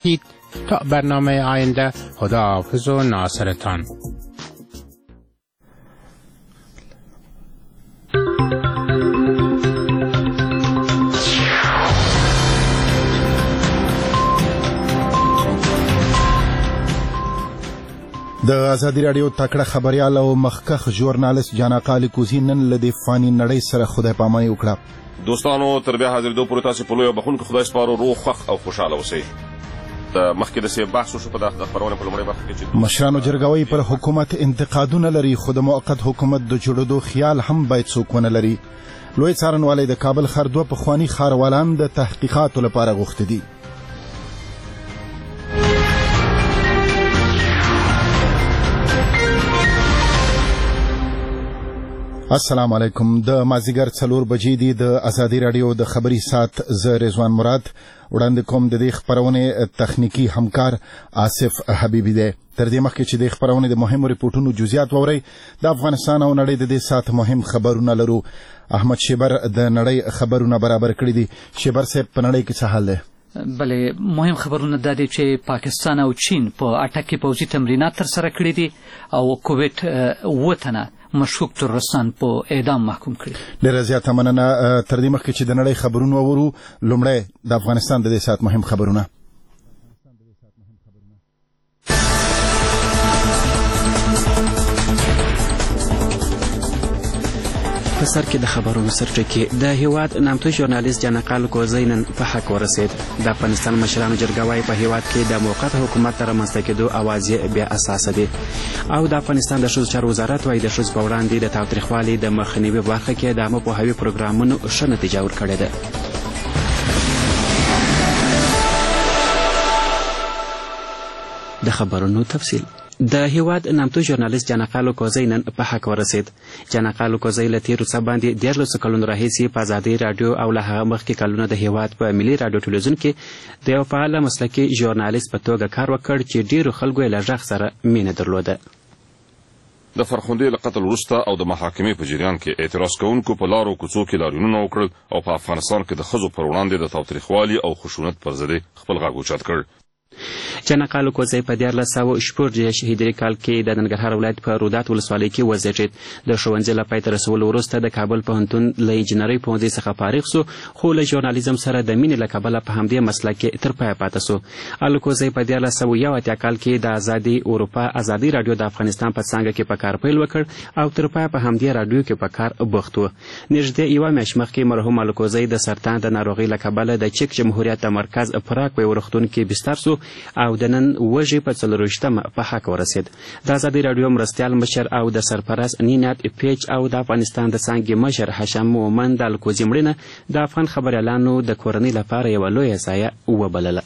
تا برنامه آینده خداحافظ و ناصرتان. د ازادي راډیو تکړه خبريال او مخکخ ژورنالیست جاناقال کوزی نن له د فانی نړۍ سره خدای پاماني وکړه. دوستانو تر بیا حاضر دو پورې تاسو په لوی بخونکو خدای سپارو روغ خوښ او خوشاله اوسئ. د مخکې د سه بحث شو په دغه خبرونه په لومړی برخه کې چې مشرانو جرګوي پر حکومت انتقادونه لري، خو د موقت حکومت د جوړېدو خیال هم باید څوک ونه لري. لوی څارنوالۍ د کابل ښار دوه پخواني ښاروالان د تحقیقاتو لپاره غوښتي دي. السلام علیکم. د مازیګر 4 بجې دي. د ازادي راډیو د خبري سات ز رضوان مراد وړاندې کوم. د دې خبرونه تخنیکی همکار آصف حبیبی دی. تر دې مخکې چې د خبرونه د مهمو ریپورتونو جزئیات ووري، د افغانستان او نړۍ د دې سات مهم خبرونه لرو. احمد شیبر د نړۍ خبرونه برابر کړی دي. شیبر صاحب په نړۍ کې څه حال دی؟ بله، مهم خبرونه دا دي چې پاکستان او چین په اټک کې پوځي تمرینات ترسره کړي دي او کوویډ 7 تنه مشکوک ترورستان په اعدام محکوم کړي. ډېره زیاته مننه. تر دې مخکې چې د نړۍ خبرونه وورو، لومړی د افغانستان د دې ساعت مهم خبرونه. په سر کې د خبرونو سرټکی. د هیواد نامتو ژورنالیست جاناقال کوزی نن په حق ورسید. د افغانستان مشرانو جرګه وايي په هیواد کې د موقت حکومت تر رامنځته کېدو اواز یې بیا اساسه دی. او د افغانستان د ښځو چارو وزارت وايي د ښځو په وړاندې د تاوتریخوالي د مخنیوي برخه کې د عامه پوهاوي پروګرامونو ښه نتیجه ورکړې ده. د خبرونو تفصیل. د هیواد نامتو ژورنالیست جاناقال کوزی نن په حق ورسید. جاناقال کوزی له تیرو څه باندې 13 کلونو راهیسې په ازادي راډیو او له هغه مخکې کلونه د هیواد په ملي راډیو ټلویزیون کې د یو فعال مسلکي ژورنالیست په توګه کار وکړ چې ډیرو خلکو یې له غږ سره مینه درلوده. د فرخندې له قتل وروسته او د محاکمې په جریان کې اعتراض کوونکو په لارو کوڅو کې لاریونونه وکړل او په افغانستان کې د ښځو پر وړاندې د تاوتریخوالي او خشونت پر ضد خپل غږ اوچت کړ. جاناقال کوزی په 1914 هجري کال کې د ننګرهار ولایت په رودات ولسوالۍ کې وزېږېد. د ښوونځي له پای ته رسولو وروسته د کابل پوهنتون له انجینرۍ پوهنځي څخه فارغ سو، خو له ژورنالیزم سره د مینې له کبله په همدې مسلک کې تر پایه پاته سو. الکوزی په 1981 کال کې د ازادي اروپا ازادي راډیو د افغانستان په څانګه کې په کار پیل وکړ او تر پایه په همدې راډیو کې په کار بوخت و. نږدې یوه میاشت مخکې مرحوم الکوزی د سرطان د ناروغۍ له کبله د چک جمهوریت د مرکز پراګ په روغتون کې بستر سو او د نن وژې په 24 په حق ورسید. د ازادي راډیو مرستیال مشر او د سرپرست نینات پیچ او د افغانستان د څانګې مشر هاشم مومن د الکوزي مړینه د افغان خبریالانو د کورنۍ لپاره یوه لویه ضایعه وبلله.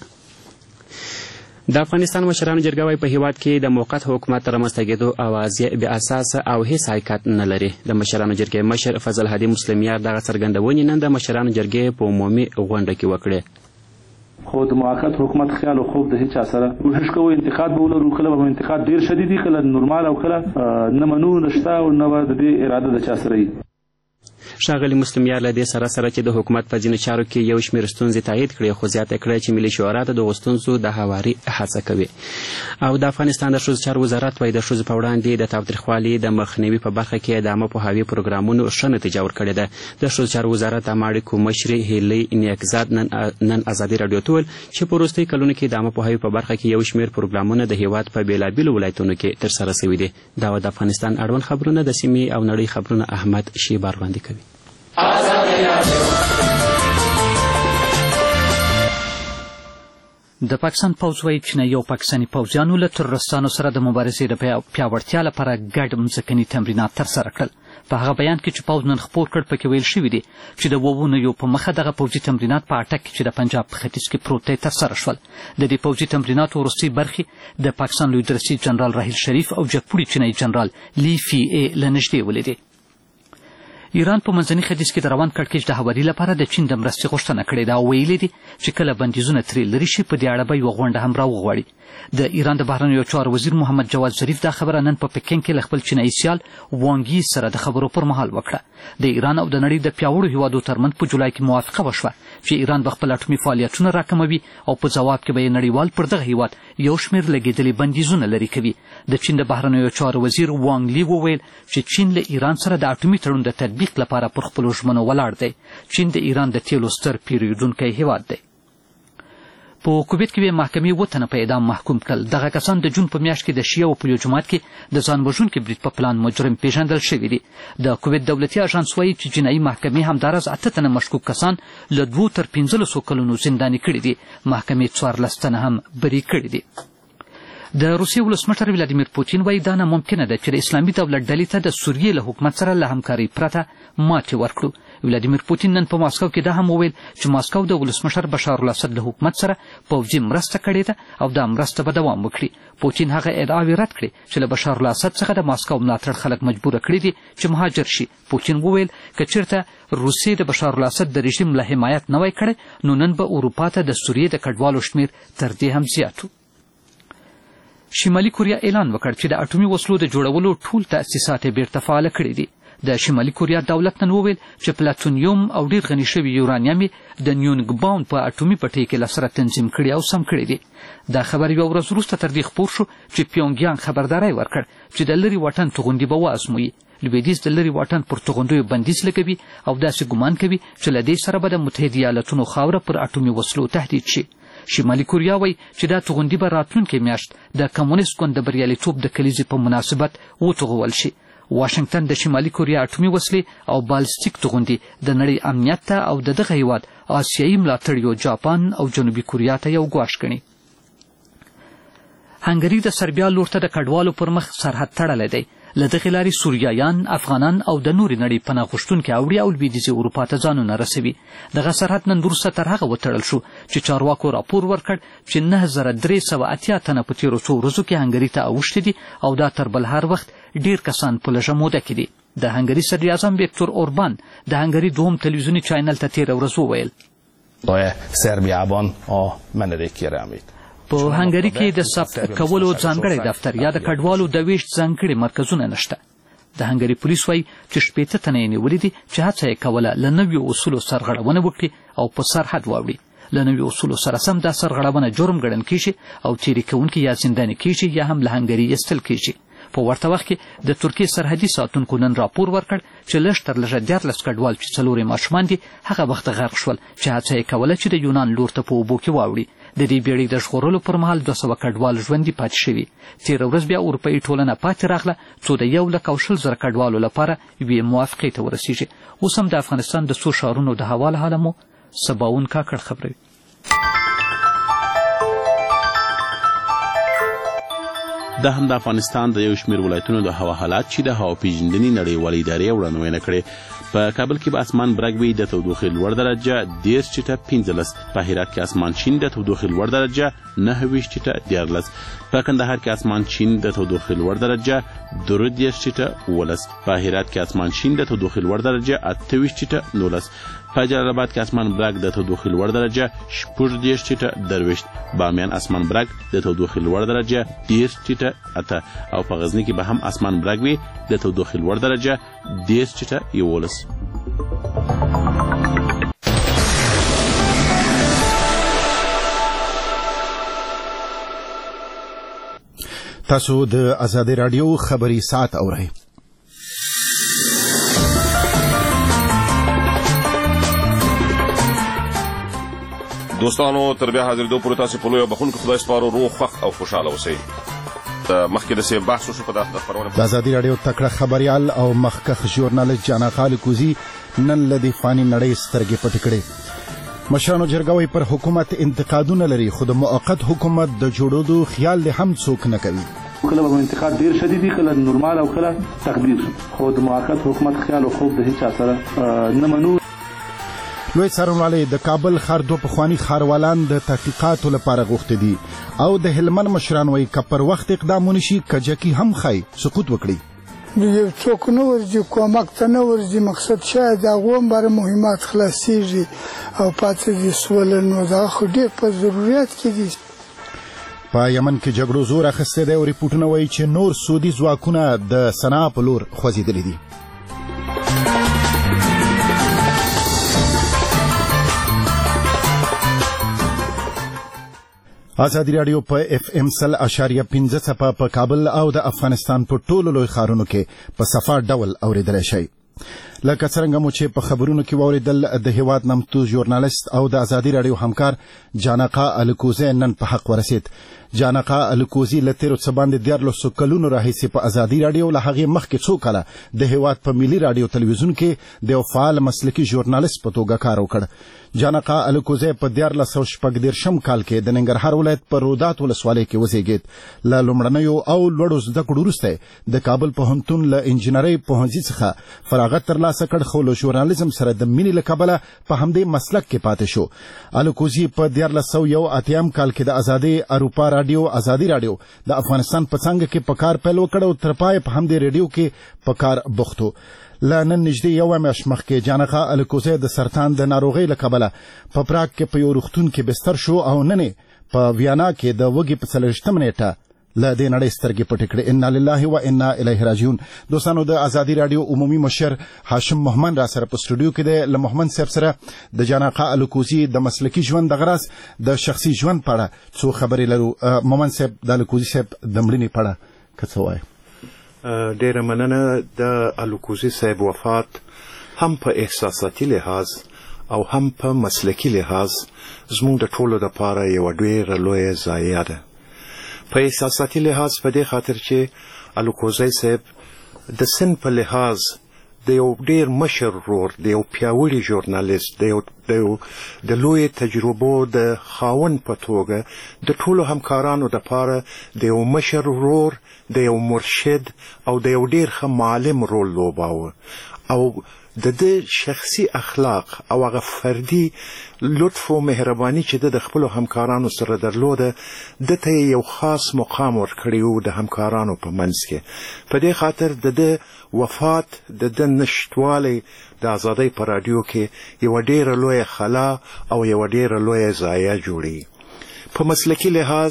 د افغانستان مشرانو جرګه وايي په هیواد کې د موقت حکومت تر رامنځته کېدو اواز یې بې اساسه او هیڅ حقیقت نه لري. د مشرانو جرګې مشر فضل هادي مسلمیار دغه څرګندونې نن د مشرانو جرګې په عمومي غونډه کې وکړې. خو د موقت حکومت خیال او خوب د هیچا سره کوشش کوو انتقاد به ولرو. کله به انتقاد ډیر شدید وي، کله نورمال او کله نه منو نشته او نه به د دې اراده د چا سره وي. ښاغلي مسلمیار له دې سره سره چې د حکومت په ځینو چارو کې یو شمېر ستونزې تایید کړې، خو زیاته کړه چې ملي شورا د دغو ستونزو د هواري هڅه کوي. او د افغانستان د ښځو چارو وزارت وايي د ښځو په وړاندې د تاوتریخوالي د مخنیوي په برخه کې د عامه پوهاوي پروګرامونو ښه نتیجه ورکړې ده. د ښځو چارو وزارت عامه اړیکو مشرې هیلۍ نیکزاد نن ازادي راډیو ته وویل چې په وروستیو کلونو کې د عامه پوهاوي په برخه کې یو شمېر پروګرامونه د هیواد په بېلابېلو ولایتونو کې ترسره سوي دي. دا د افغانستان اړوند خبرونه د سیمې او نړۍ خبرونه احمد شیبار وړاندې کوي. د پاکستان پوځ وايي چینایي او پاکستاني پوځیانو له ترورستانو سره د مبارزې د پیاوړتیا لپاره ګډ مځکني تمرینات ترسره کړل. په هغه بیان کې چې پوځ نن خپور کړ پکې ویل شوي دي چې د 2 اونیو په مخه دغه پوځي تمرینات په اټک چې د پنجاب په ختیځ کې پروت دی ترسره شول. د دې پوځي تمریناتو وروستۍ برخې د پاکستان لوی درسي جنرال راحیل شریف او جګپوړي چینایي جنرال لی فی ای له نږدې ولیدې. ایران په منځني ختیځ کې د روان کړکېچ د هواري لپاره د چین د مرستې غوښتنه کړې ده او ویلي دي چې کله بندیزونه ترې لرې شي په دې اړه به یوه غونډه هم راوغواړي. د ایران د بهرنیو چارو وزیر محمد جواد ظریف دا خبره نن په پکین کې له خپل چینایي سیال وانګ یي سره د خبرو پر مهال وکړه. د ایران او د نړۍ د پیاوړو هیوادو ترمنځ په جولای کې موافقه وشوه چې ایران به خپل اټومي فعالیتونه راکموي او په ځواب کې به یې نړیوال پر دغه هیواد یو شمېر لګېدلي بندیزونه لرې کوي. د چین د بهرنیو چارو وزیر وانګ لی وویل چې چین له ایران سره د اټومي تړون د تطبیق لپاره پر خپلو ژمنو ولاړ دی. چین د ایران د تیلو ستر پیرودونکی هیواد دی. په کویت کې به محکمې 7 تنه په اعدام محکوم کړل. دغه کسان د جون په میاشت کې د شیعو په یو جماعت کې د ځان وژونکي برید په پلان مجرم پیژندل شوي دي. د کویت دولتي اژانس وایي چې جنایي محکمې همداراز 8 تنه مشکوک کسان له 2 تر 15 کلونو زنداني کړي دي. محکمې 14 تنه هم بری کړي دي. د روسیې ولسمشر ولادیمیر پوتین وایي دا ناممکنه ده چې د اسلامي دولت ډلې ته د سوریې له حکومت سره له همکارۍ پرته ماتې ورکړو. ولادیمیر پوتین نن په ماسکو کې دا هم وویل چې ماسکو د ولسمشر بشار الاسد له حکومت سره پوځي مرسته کړې ده او دا مرسته به دوام وکړي. پوتین هغه ادعاوې رد کړې چې له بشار الاسد څخه د ماسکو ملاتړ خلک مجبوره کړي دي چې مهاجر شي. پوتین وویل که چېرته روسیې د بشار الاسد د رژیم له حمایت نه وای کړی نو نن به اروپا ته د سوریې د کډوالو شمېر تر دې هم زیات و. شمالي کوریا اعلان وکړ چې د اټومي وسلو د جوړولو ټول تأسیسات یې بیرته فعاله کړي دي. د شمالي کوریا دولت نن وویل چې پلاتونیوم او ډیر غني شوي یورانیم د نیونګ باون په اټومي پټۍ کې له سره تنظیم کړي او سم کړي دي. دا خبر یوه ورځ وروسته تر دې خپور شو چې پیونګیانګ خبرداری ورکړ چې د لرې واټن توغندي به وازموي. لویدیځ د لرې واټن پر توغندیو بندیز لګوي او داسې ګمان کوي چې له دې سره به د متحده ایالتونو خاوره پر اټومي وسلو تهدید شي. شمالي کوریا وایي چې دا توغندي به راتلونکې میاشت د کمونیست ګوند د بریالیتوب د کلیزې په مناسبت وتوغول شي. واشنګټن د شمالي کوریا اټومي وسلې او بالستیک توغندي د نړۍ امنیت ته او د دغه هیواد آسیایي ملاتړیو جاپان او جنوبي کوریا ته یو ګواښ ګڼي. هنګري د سربیا لور ته د کډوالو پر مخ سرحد تړلی دی. له دغې لارې سوریایان، افغانان او د نورې نړۍ پناه غوښتونکي اوړي او لویدیځې اروپا ته ځانونه رسوي. دغه سرحد نن وروسته تر هغه وتړل شو چې چارواکو راپور ورکړ چې 9380 تنه په تېرو څو ورځو کې هنګري ته اوښتي دي او دا تر بل هر وخت ډیر کسان په لږه موده کې دي. د هنګري صدر اعظم ویکتور اوربان د هنګري دوم تلویزیوني چینل ته تېره ورځ وویل Szerbiában a menedékkérelmét. په هنګري کې د ثبت کولو ځانګړی دفتر یا د کډوالو د ویشت ځانګړي مرکزونه نشته. د هنګري پولیس وایي چې 18 تنه یې نیولي دي چې هڅه یې کوله له نویو اصولو سرغړونه وکړي او په سرحد واوړي. له نویو اصولو سره سم دا سرغړونه جرم ګڼل کیږي او تېرې کوونکي یا زنداني کیږي یا هم له هنګري ایستل کیږي. په ورته وخت کې د ترکیې سرحدي ساتونکو نن راپور ورکړ چې لږ تر لږه 14 کډوال چې 4 یې ماشومان دي هغه وخت غرق شول چې هڅه یې کوله چې د یونان لور ته په اوبو کې واوړي. د دې بیړۍ د ژغورلو پر مهال 200 کډوال ژوندي پاتې شوي. تېره ورځ بیا اروپایي ټولنه پاتې راغله څو د 1,20,000 کډوالو لپاره یوې موافقې ته ورسیږي. اوس هم د افغانستان د څو ښارونو د هوا له حاله مو سباون کاکړ خبروي. دا هم د افغانستان د یو شمېر ولایتونو د هوا حالات چې د هوا پیژندنې نړیوالې ادارې وړاندوینه کړې. په کابل کې به اسمان برګ وي، د تودوخې لوړ درجه 10.15. په هرات کې اسمان شین، د تودوخې لوړ درجه 29.14. په کندهار کې اسمان شین، د تودوخې لوړ درجه 13.12. په هرات کې اسمان شین، د تودوخې لوړ درجه 28.19. په جلال آباد کې اسمان برګ، د تودوخې لوړ درجه 14.22. بامیان اسمان برګ، د تودوخې لوړ درجه 10.8. او په غزني کې به هم اسمان برګ وي، د تودوخې لوړ درجه 10.11. تاسو د آزادۍ راډیو خبري ساعت اورئ. دوستانو تر بیا حاضرېدو پورې تاسو په لویه بخښونکي خدای سپارو، روغ خوښ او خوشحاله اوسئ. مخکې داسې بحث وشو په د خپرونې د آزادۍ راډیو تکړه خبریال او مخکښ ژورنالست جانا خالقوزي نن له دې فاني نړۍ سترګې پټې کړې. مشرانو جرګه پر حکومت انتقادونه لري خو د موقت حکومت د جوړولو خیال هم څوک نه کوي. کله به انتقاد ډیر شدید وي، کله نورمال او کله تقدیر. خو د موقت حکومت خیال او خوب د هیچا سره نه منو. لوی څارنوالۍ د کابل ښار دوه پخواني ښاروالان د تحقیقاتو لپاره غوښتي دي او د هلمند مشران وایي که پر وخت اقدام ونشي کجکي هم ښایي سقوط وکړي. یو څوک نه ورځي، کومک ته نه ورځي، مقصد شاید د هغو هم باره مهمات خلاصېږي او پاتې دي سوله، نو دا خو ډېر په ضرورت کې دي. په یمن کې جګړو زور اخیستی دی او ریپورټونه وایي چې نور سعودي ځواکونه د صنعا په لور خوځېدلي دي. ازادي راډیو په FM 100.5 څپه په کابل او د افغانستان په ټولو لوی ښارونو کې په صفا ډول اورېدلی شئ. لکه څرنګه مو چې په خبرونو کې واورېدل، د هېواد نامتو ژورنالست او د ازادي راډیو همکار جانقا الکوزی نن په حق ورسېد. جانقا الکوزی له تېرو څه باندې 14 کلونو راهیسې په ازادي راډیو، له هغې مخکې څو کاله د هېواد په ملي راډیو تلویزیون کې د یو فعال مسلکي ژورنالست په توګه کار وکړ. جانقا الکوزی په 1440 کال کې د ننګرهار ولایت په رودات ولسوالۍ کې وزېږېد. له لومړنیو او لوړو زده کړو وروسته د کابل پوهنتون له انجینرۍ پوهنځي څخه فراغت ترلاسه کړ، خو له ژورنالیزم سره د مینې له کبله په همدې مسلک کې پاتې شو. الکوزی په 1481 کال کې د ازادي اروپا راډیو ازادي راډیو د افغانستان په څانګه کې په کار پیل وکړ او تر پایه په همدې راډیو کې په کار بوخت و. له نن نږدې یوه میاشت مخکې جانقا الکوزی د سرطان د ناروغۍ له کبله په پراګ کې په یو روغتون کې بستر شو او نن په ویانا کې د وږي په 40 نیټه له دې نړۍ سترګې پټې کړې. انا لله و انا الیه راجعون. دوستانو، د ازادي راډیو عمومي مشر هاشم محمد را سره په سټوډیو کې دی. له محمد صاحب سره د جانقا الکوزی د مسلکي ژوند د غراس د شخصي ژوند په اړه څو خبرې لرو. محمد صاحب، د الکوزی صاحب د مړینې په اړه که څه وایي؟ ډیره مننه. د الکوزی صاحب وفات هم په احساساتي لحاظ او هم په مسلکي لحاظ زموږ د ټولو دپاره یوه ډیره لویه ضایعه ده. په احساساتي لحاظ په دې خاطر چې الکوزی صاحب د سن په لحاظ د یو ډیر مشر ورور، د یو پیاوړي ژورنالیست، د لوی تجربو د خاوند په توګه د ټولو همکارانو دپاره د یو مشر ورور، د یو مرشد او د یو ډیر ښه معلم رول لوباوه. او د دې شخصي اخلاق او هغه فردي لطف او مهرباني چې د خپل همکارانو سره درلوده، د ته یو خاص مقام ورکړی و د همکارانو په منځ کې. په دې خاطر د وفات د نشټوالی د ازادۍ په راډیو کې یو ډیره لویه خلا او یو ډیره لویه ضایعه جوړي. په مسلکي لحاظ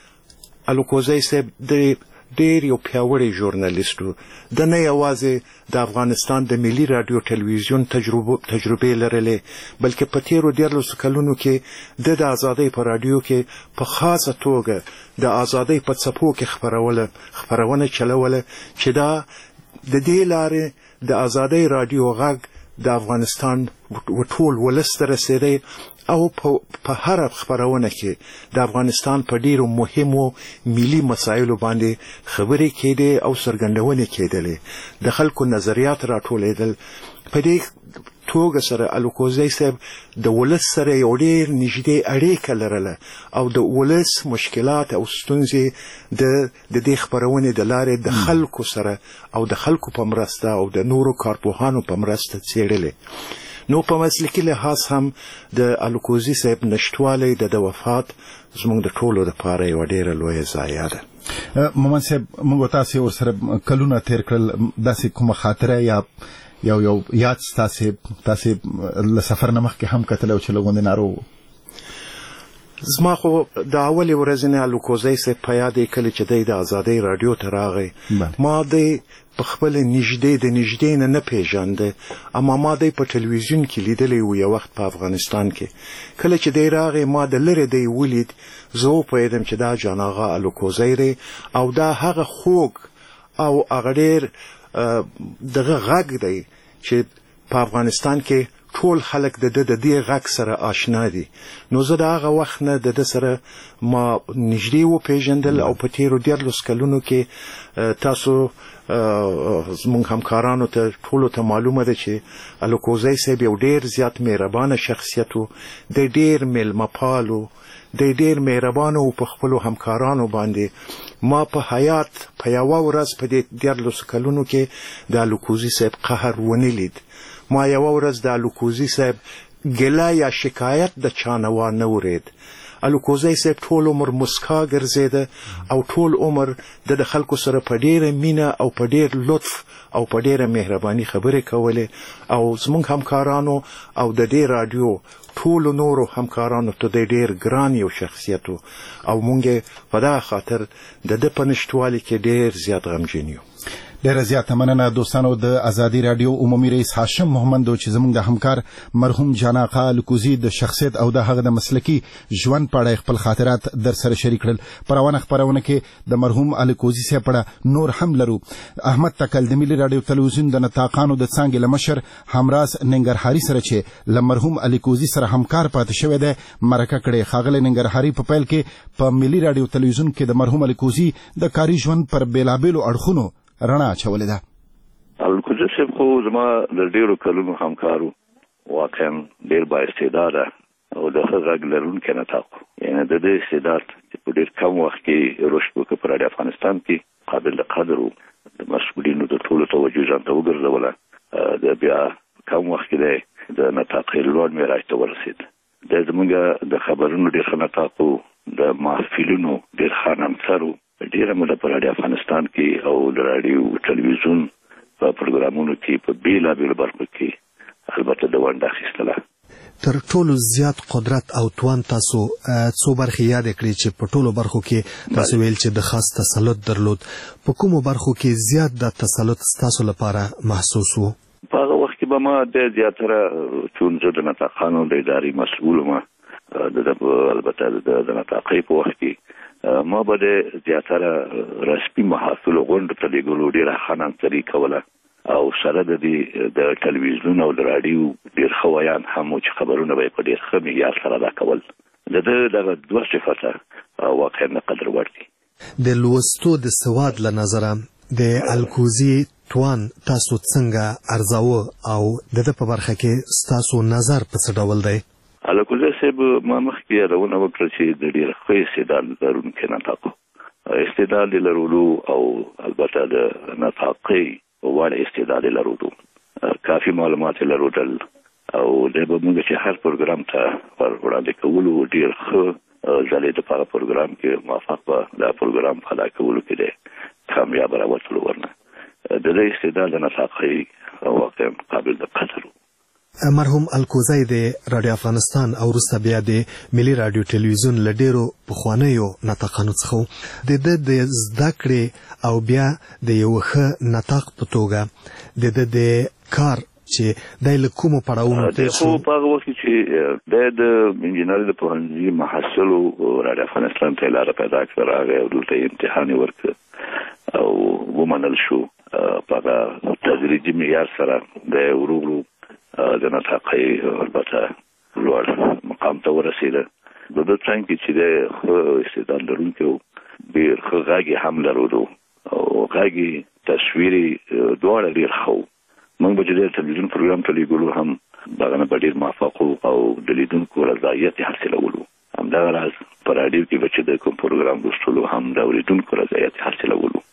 الکوزی صاحب د ډیر یو پیاوړی ژورنالیست و. د نه یوازې د افغانستان د ملي راډیو تلویزیون تجربې لرلې، بلکې په تېرو 14 کلونو کې د ازادۍ په راډیو کې په خاصه توګه د ازادۍ په څپو کې خپرونه چلوله، چې دا د دې لارې د ازادۍ راډیو غږ د افغانستان ټول ولس ته رسېدی او په هر خپرونه کې د افغانستان په ډیرو مهمو ملي مسایلو باندې خبرې کېدې او څرګندونې کېدلې، د خلکو نظریات راټولېدل. په دې توګه سره الکوزی صاحب د ولس سره یو ډیر نږدې اړیکه لرله او د ولس مشکلات او ستونزې د دې خپرونې د لارې د خلکو سره او د خلکو په مرسته او د نورو کارپوهانو په مرسته څېړلې. نو په مسلکي لحاظ هم د الکوزی صاحب نشټوالی د وفات زموږ د ټولو دپاره یوه ډیره لویه ضایعه ده. محمد صاحب، موږ تاسې ورسره کلونه تېر کړل، داسې کومه خاطره یا یو یاد تاسې له سفر نه مخکې هم کتلی او چې لږ ناروغ؟ زما خو د اولې ورځې نه الکوزی صاحب په یاد یې کله چې دی د ازادۍ راډیو ته راغی، ما دی په خپل نږدې نه پیژانده، اما ما دی په تلویزیون کې لیدلی و یو وخت په افغانستان کې. کله چې دی راغی ما د لرې دی ولید، زه وپوهېدم چې دا جانقا الکوزی دی او دا هغه خوږ او هغه ډېر دغه غږ دی چې په افغانستان کې ټول خلک د دې غږ سره آشنا دي. نو زه د هغه وخت نه د ده سره ما نږدې وپېژندل او په تېرو 14 کلونو کې تاسو زموږ همکارانو ته ټولو ته معلومه ده چې الکوزی صاحب یو ډیر زیات مهربانه شخصیت و، دی ډیر میلمهپال و، دی ډیر مهربانه و په خپلو همکارانو باندې. ما په حیات په یوه ورځ په دې 14 کلونو کې د الکوزی صاحب قهر ونه لید. ما یوه ورځ د الکوزی صاحب ګیله یا شکایت د چا نه وانه ورید. الکوزی صاحب ټول عمر مسکا ګرځېده او ټول عمر د خلکو سره په ډیره مینه او په ډیر لطف او په ډیره مهرباني خبرې کولې او زموږ همکارانو او د دې رادیو ټول نورو همکارانو ته د ډیر ګران یو شخصیت او مونږ په دا خاطر د په نشټوالي کې ډیر زیات غمجن یو. ډیره زیاته مننه دوستانو. د ازادي رادیو عمومي رئیس هاشم محمد چې زموږ د همکار مرحوم جان آقا الکوزي د شخصیت او د هغه د مسلکي ژوند په اړه خپل خاطرات در سره شریک کړل. پروانه خبرونه کې د مرحوم الکوزي سره په نور هم لرو. احمد تکل د ملي رادیو تلویزیون د نطاقانو د څنګه لمشر همراز ننګرهاري سره چې ل مرحوم الکوزي سره همکار پاتې شوی دی مرکه کړي. خاغله ننګرهاري په پیل کې په ملي رادیو تلویزیون کې د مرحوم الکوزي د کاري ژوند پر بیلابېلو اړخونو رڼا اچولې ده. الکوزي صاحب خو زما د ډیرو کلونو همکارو واقعا ډیر با استعداده او د ښه غږ لرونکی نطاق یعنی د دې استعداد چې په ډیر کم وخت کې رشد وکړ په رادیو افغانستان کې قابل قدر و د مسؤلینو د ټولو توجه ځان ته وګرځوله د بیا کم وخت کې د نطاق لوړ معیار ته ورسېد. د زموږ د خبرونو ډیر ښه نطاق و د محفلونو ډیر ښه نمسر و ډیره موده په رادیو افغانستان کې او د رادیو ټلویزیون په پروګرامونو کې په بیلابېلو برخو کې البته د ونډه اخیستله. تر ټولو زیات قدرت او توان تاسو څو برخې یاد کړئ چې په ټولو برخو کې تاسو ویل چې د خاص تسلط درلود. په کومو برخو کې زیات د تسلط تاسو لپاره محسوس وو؟ په هغه وخت کې به ما د زیاتره چون زه د نطاقانو د ادارې مسؤل وم البته د نطاقۍ په وخت کې ما به د زیاتره رسمي محافل غونډو ته لیږلو ډېره ښه نامزدي کوله او سره د ټلویزیون او د راډیو ډېر ښه ویان هم و چې خبرونه به یې په ډېر ښه معیار سره ادا کول. د ده دغه دوه صفته واقعا د قدر وړ دي. د لوستو د سواد له نظره د الکوزي توان تاسو څنګه ارزاوه او د ده په برخه کې ستاسو نظر په څه ډول دی؟ الکوزي صاحب ما مخکې یادونه وکړه چې د ډېر ښه استعداد لرونکی نطاق استعداد لرلو او البته د نطاقۍ وړ استعداد لرلو کافي معلومات لرل او د موږ چې هر پروګرام ته پر وړاندې کولو ډېر ښه ځلې د هغه پروګرام کې موافق به دا پروګرام په ادا کولو کې دی کامیاب راوتلو ورنه د دې استعداد د نطاقۍ واقعا قابل د قدر. مرحوم الکوزي د رادیو افغانستان او وروسته بیا د ملي رادیو تلویزیون له ډیرو پخوانیو نطاقانو څخه د زده کړې او بیا د یو ښه نطاق په توګه د کار چې د کومو پړاوونو تیر شو؟ په هغه وخت چې د انجینرۍ د پوهنځي محصلو رادیو افغانستان ته لاره پیدا کړه راغی او دلته امتحان ورکړ او ومنل شو په تدریجي معیار سره د ورو د نطاقۍ البته لوړ مقام ته ورسېده. د ده څنګه چې د ښه استعداد لرونکی و ډېر ښه غږ هم لرلو او غږ تصویر دواړه ډېر ښه و. موږ به چې د تلویزیون پروګرام ته لیږلو هم دغه نه به ډېر موفق او د لیدونکو رضایت یې حاصلولو. همدغه راز په راډیو کې به چې د کوم پروګرام لوستلو هم د اورېدونکو رضایت یې حاصلولو.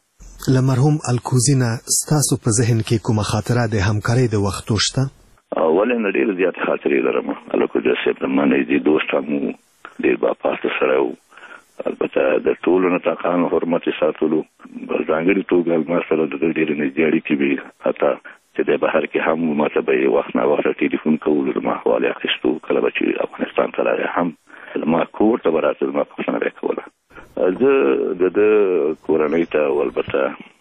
له مرحوم الکوزي نه ستاسو په ذهن کې کومه خاطره د همکارۍ د وختو شته؟ ولې نه ډېرې زیاتې خاطرې لرم. الکوزي صاحب زما نږدې دوست هم و ډېر باپاسته سړی و. البته د ټولو نطاقانو حرمت یې ساتلو په ځانګړې توګه ما سره د ده ډېرې نږدې اړیکې وې حتی چې د بهر کې هم ما ته به یې وخت نه وخت ټلیفون کولو زما حوالې اخیستو کله به چې افغانستان ته راغی هم زما کور ته به راته زما پوښتنه به یې کوله. زه د ده کورنۍ ته او البته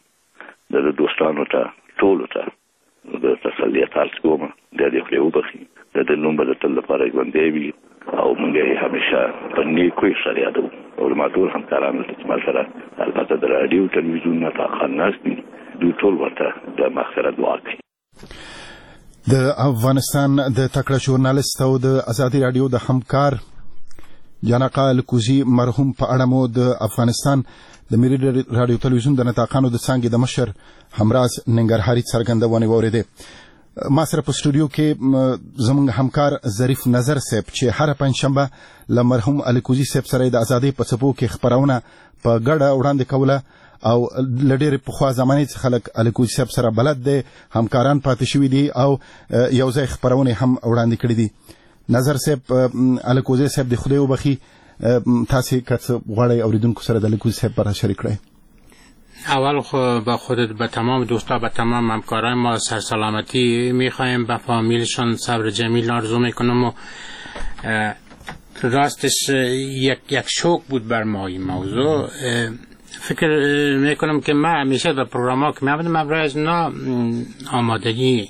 د ده دوستانو ته ټولو ته د تسلیت عرض کوم د دې خدای وبخي د ده نوم به د تل لپاره ژوندی وي او موږ یې همیشه په نیکو سره یادوو او زما ټول همکاران چې ما سره البته د راډیو تلویزیون نطاقان ناست دي دوی ټول ورته د مغفرت دعا کوي. د افغانستان د تکړه ژورنالست او د ازادي رادیو د همکار جان آقا الکوزي مرحوم په اړه مو د افغانستان د ملي رادیو تلویزیون د نطاقانو د څانګې د مشر همراز ننګرهاري څرګندونې واورېدې. ما سره په سټوډیو کې زموږ همکار ظریف نظر صاحب چې هر پنځشنبه له مرحوم الکوزي صاحب سره د ازادۍ په څپو کې خپرونه په ګډه وړاندې کوله او له ډېرې پخوا زمانې څخه خلک الکوزي صاحب سره بلد دی همکاران پاتې شوي دي او یو ځای خپرونې هم وړاندې کړي دي. نظر صاحب الکوزي صاحب د خدای وبخي تاسو که غواړئ اوریدونکو سره د الکوزي صاحب پر شریک کړئ. اول با خودت به تمام دوستا به تمام همکارای ما سرسلامتی میخوایم، به فامیلشان صبر جمیل آرزو میکنم و راستش یک شوک بود بر ما این موضوع. فکر میکنم که من همیشه به پروگرام ها که میابدم برای از نا آمادگی.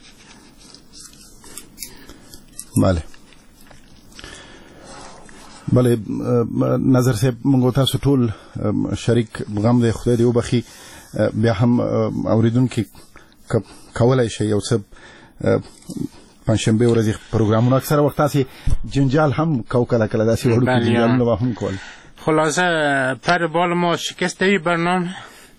بله نظر صاحب مونږ تاسو ټول شریک غم دی، خدای دې وبخي. بیا هم اوریدونکي کولای شي یو څه پنځشنبه ورځې پروګرامونه اکثره وخت تاسې جنجال هم کله کله داسې وړوکي جنجالونه به هم کول. خلاصه پر بال ما شکسته ای برنامه.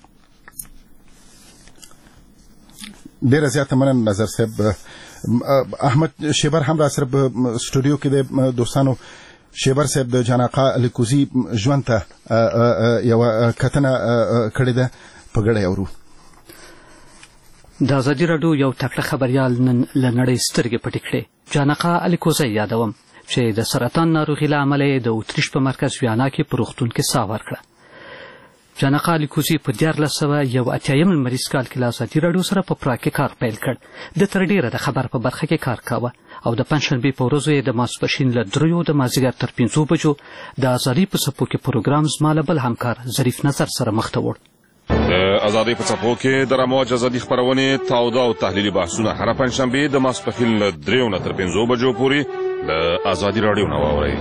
ډېره زیاته مننه نظر صاحب. احمد شیبر هم را سره په سټوډیو کې د دوستانو. شیبر صاحب د جاناقا الکوزي ژوند ته یوه کتنه کړې ده، په ګډه اورو. د ازادي راډیو یو تکړه خبریال نن له نړۍ سترګې پټې کړې. جاناقا الکوزي یادوم چې د سرطان ناروغي له امله د اتریش په مرکز ویانا کې په روغتون کې ساه ورکړه. جاناقا الکوزي په 1981 لمریز کال کې له ازادي راډیو سره په پراګ کې کار پیل کړ. د تر ډیره د خبر په برخه کې کار کاوه او د پنځشنبې په ورځ یې د ماسپښین له 3 د مازدیګر تر 5 بجو د ازادي په څپو کې پروګرام زما له بل همکار ظریف نظر سره مخ ته وړ. د ازادي په څپو کې د رموج ازادي خبرونه تاوده او تحلیلي بحثونه هر پنځشنبه د ماسپښین له 3 تر 5 بجو پورې د ازادي راډیو نه واورئ.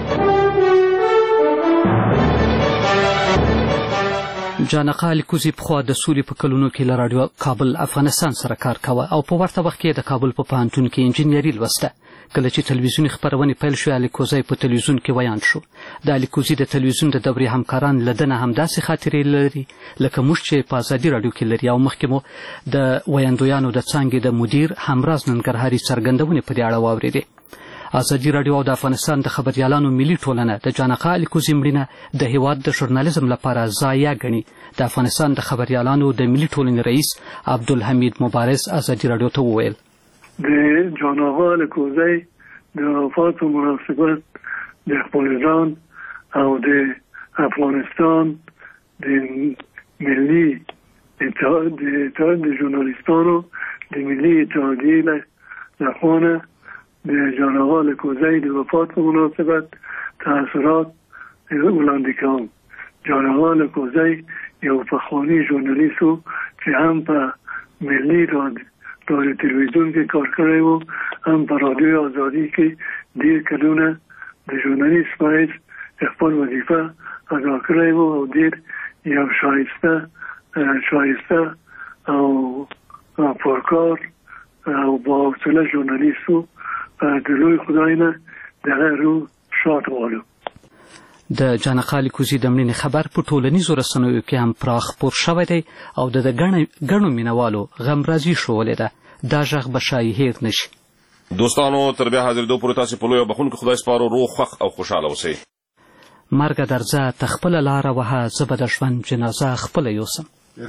جاناقا الکوزي پخوا د سولې په کلونو کې له راډیو کابل افغانستان سره کار کاوه او په ورته وخت کې د کابل په پوهنتون کې انجینري لوسته. کله چې تلویزیوني خبرونه پیل شوې الکوزي په تلویزیون کې ویاند شو. د الکوزي د تلویزیون د دورې همکاران له دنه همداسې خاطرې لري لکه موږ چې په ازادي راډیو کې لري او مخکې مو د ویاندویانو د څانګې د مدیر همراز ننګرهاري څرګندونې په دې اړه واورېدې. ازادي راډیو او د افغانستان د خبريالانو ملي ټولنه د جاناقا الکوزي مړینه د هیواد د ژورنالیزم لپاره ضایع ګڼي. د افغانستان د خبريالانو د ملي ټولنې رئیس عبدالحمید مبارز ازادي راډیو ته وویل د جاناقا الکوزي د وفات په مناسبت د خپل ځان او د افغانستان د ملي اتحاد د ژورنالیستانو د ملي اتحادیې لخوا د جاناقا الکوزي د وفات په مناسبت تأثیرات وړاندې کوم. جاناقا الکوزي یو پخوانی ژورنالیست و چې هم په ملي رادیو تلویزیون کې کار کړی و، هم په رادیو ازادي کې ډېر کلونه د ژورنالیست په حیث خپل وظیفه ادا کړی و او ډېر یو شایسته او پرکار او با حوصله ژورنالیست و. د لوی خدای نه دغه روح شاد غواړو. د جاناقا الکوزي د مړینې خبر په ټولنیزو رسنیو کې هم پراخ خپور شوی دی او د ګڼو مینوالو غمرازي ښوولې ده. دا غږ به شایي هیر نشي. دوستانو تر بیا حاضرېدو پورې تاسې په لویه بخښونکي خدای سپارو، روغ خوښ او خوشحاله اوسئ. مرګه درځه ته خپله لاره وهه، زه به د ژوند جنازه خپله یوسم.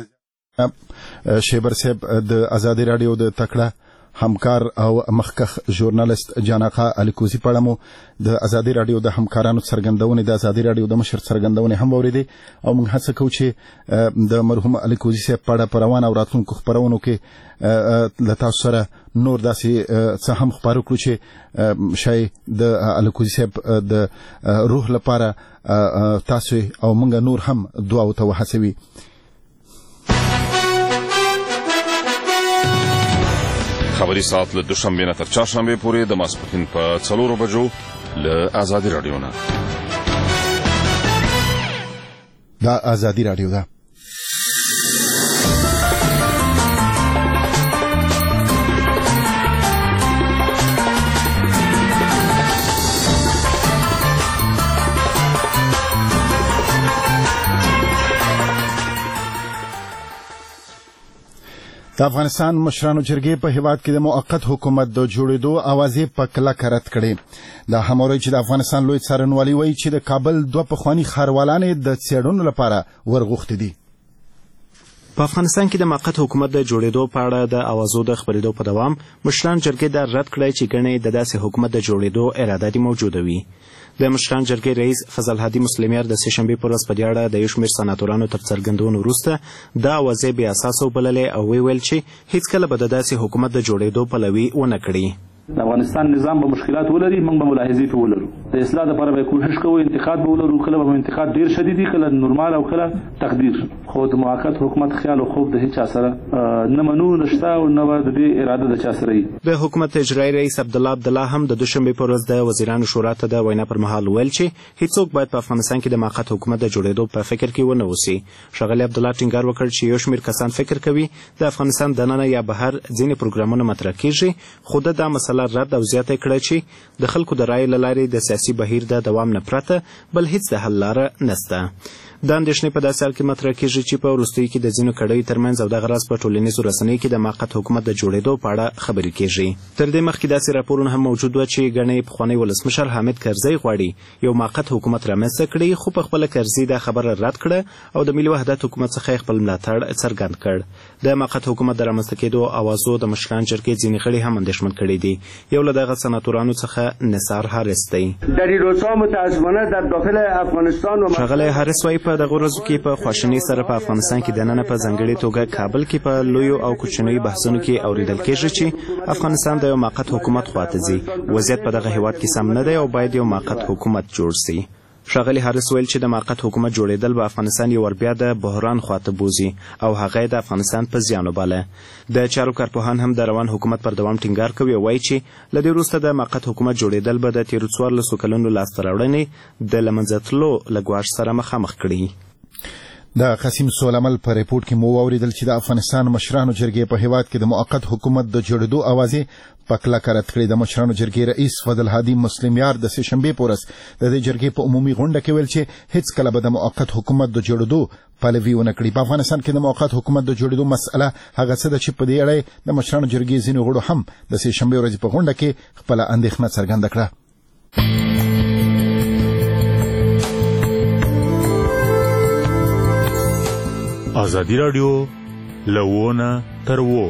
شیبر صاحب د ازادي راډیو د تکړه همکار او مخکخ ژورنالیست جاناقا الکوزي په اړه مو د ازادي راډیو د همکارانو څرګندونې د ازادي راډیو د مشر څرګندونې هم واورېدې او موږ هڅه کوو چې د مرحوم الکوزي صاحب په اړه په روانه او راتلونکو خپرونو کې له تاسو سره نور داسې څه هم خپاره کړو چې شاید د الکوزي صاحب د روح لپاره تاسو او موږ نور هم دعا او ته وهڅوي. خبري ساعت له دوشنبه نه تر چهارشنبه پورې د ماسپښین په 4 بجو له ازادي راډیو نه. دا ازادي راډیو ده. د افغانستان مشرانو جرګې په هیواد کې د موقت حکومت د جوړېدو اوازې په کلکه رد کړې. دا هموروي چې د افغانستان لوی څارنوالي وایي چې د کابل 2 پخواني ښاروالان د څېړنو لپاره ورغوښتي دي. په افغانستان کې د موقت حکومت د جوړېدو په اړه د اوازو د خپرېدو په دوام مشران جرګې دا رد کړی چې ګڼې د داسې حکومت د جوړېدو اراده دې موجوده وي. د مشران جرګې رئیس فضل هادي مسلمیار د سهشنبې په ورځ په دې اړه د یو شمېر سناتورانو تر څرګندونو وروسته دا اوازې بې اساسه وبللې او ویل چې هیڅکله به د داسې حکومت د جوړېدو پلوي ونه کړي. د افغانستان نظام به مشکلات ولري، موږ به ملاحظې په ولرو. د اصلاح لپاره به کوشش کوو، انتقاد به ولرو، کله به انتقاد ډیر شدیدي، کله نورمال او کله تقدیر. خو د موقت حکومت خیال او خوب د هیڅ سره نه منو، نشته او نه د دې اراده د چا سره وي. د حکومت اجرایي رئیس عبدالله هم د دوشنبې په ورځ د وزیرانو شورا ته د وینا پر مهال ویل چې هیڅوک باید په افغانستان کې د موقت حکومت د جوړېدو په فکر کې ونه اوسي. ښاغلي عبدالله ټینګار وکړ چې یو شمېر کسان فکر کوي د افغانستان دننه یا بهر ځینې پروګرامونه مطرح کیږي، خو دا مسله رد او زیاته کړه چې د خلکو د رایې له لارې د سیاسي بهیر د دوام نه پرته بل هیڅ د حل لاره نشته. دا اندېښنې په داسې حال کې مطرح کیږي چې په وروستیو کې د ځینو کړیو ترمنځ او دغه راز په ټولنیزو رسنیو کې د موقت حکومت د جوړېدو په اړه خبرې کیږي. تر دې مخکې داسې راپورونه هم موجود وو چې ګڼې پخوانی ولسمشر حامد کرزی غواړي یو موقت حکومت رامنځته کړي، خو په خپله کرزي دا خبره رد کړه او د ملي وحدت حکومت څخه خپل ملاتړ څرګند کړ. د موقت حکومت د رامنځته کېدو اوازو د مشران جرګې ځینې غړي هم اندېښمن کړي دي. یو له دغه سناتورانو څخه نثار حارث دی. در این روزها متاسفانه در داخل افغانستان و ښاغلی حارث وایي په دغه ورځو کې په خواشینۍ سره په افغانستان کې دننه په ځانګړې توګه کابل کې په لویو او کوچنیو بحثونو کې اورېدل کېږي چې افغانستان د یو موقت حکومت خواته ځي. وضعیت په دغه هیواد کې سم نه دی او باید یو موقت حکومت جوړ سي. ښاغلي حارث ویل چې د موقت حکومت جوړېدل به افغانستان یو ور بیا د بحران خواته بوزي او هغه د افغانستان په زیان وباله. د چارو کارپوهان هم د روان حکومت پر دوام ټینګار کوي او وایي چې له دې وروسته د موقت حکومت جوړېدل به د تېرو 14 کلونو لاسته راوړنې د له منځه تللو له ګواښ سره مخامخ کړي. د قاسم سولمل په ریپورت کې مو واوریدل چې د افغانستان مشرانو جرګې په هیواد کې د موقت حکومت د جوړېدو اوازې په کلکه رد کړې. د مشرانو جرګې رئیس فضل هادي مسلمیار د سهشنبې په ورځ د دې جرګې په عمومي غونډه کې ویل چې هیڅکله به د موقت حکومت د جوړېدو پلوي ونه کړي. په افغانستان کې د موقت حکومت د جوړېدو مسأله هغه څه ده چې په دې اړه د مشرانو جرګې ځینو غړو هم د سهشنبې ورځې په غونډه کې خپله اندېښنه څرګنده کړه. ازادي راډیو لوونه تر وو.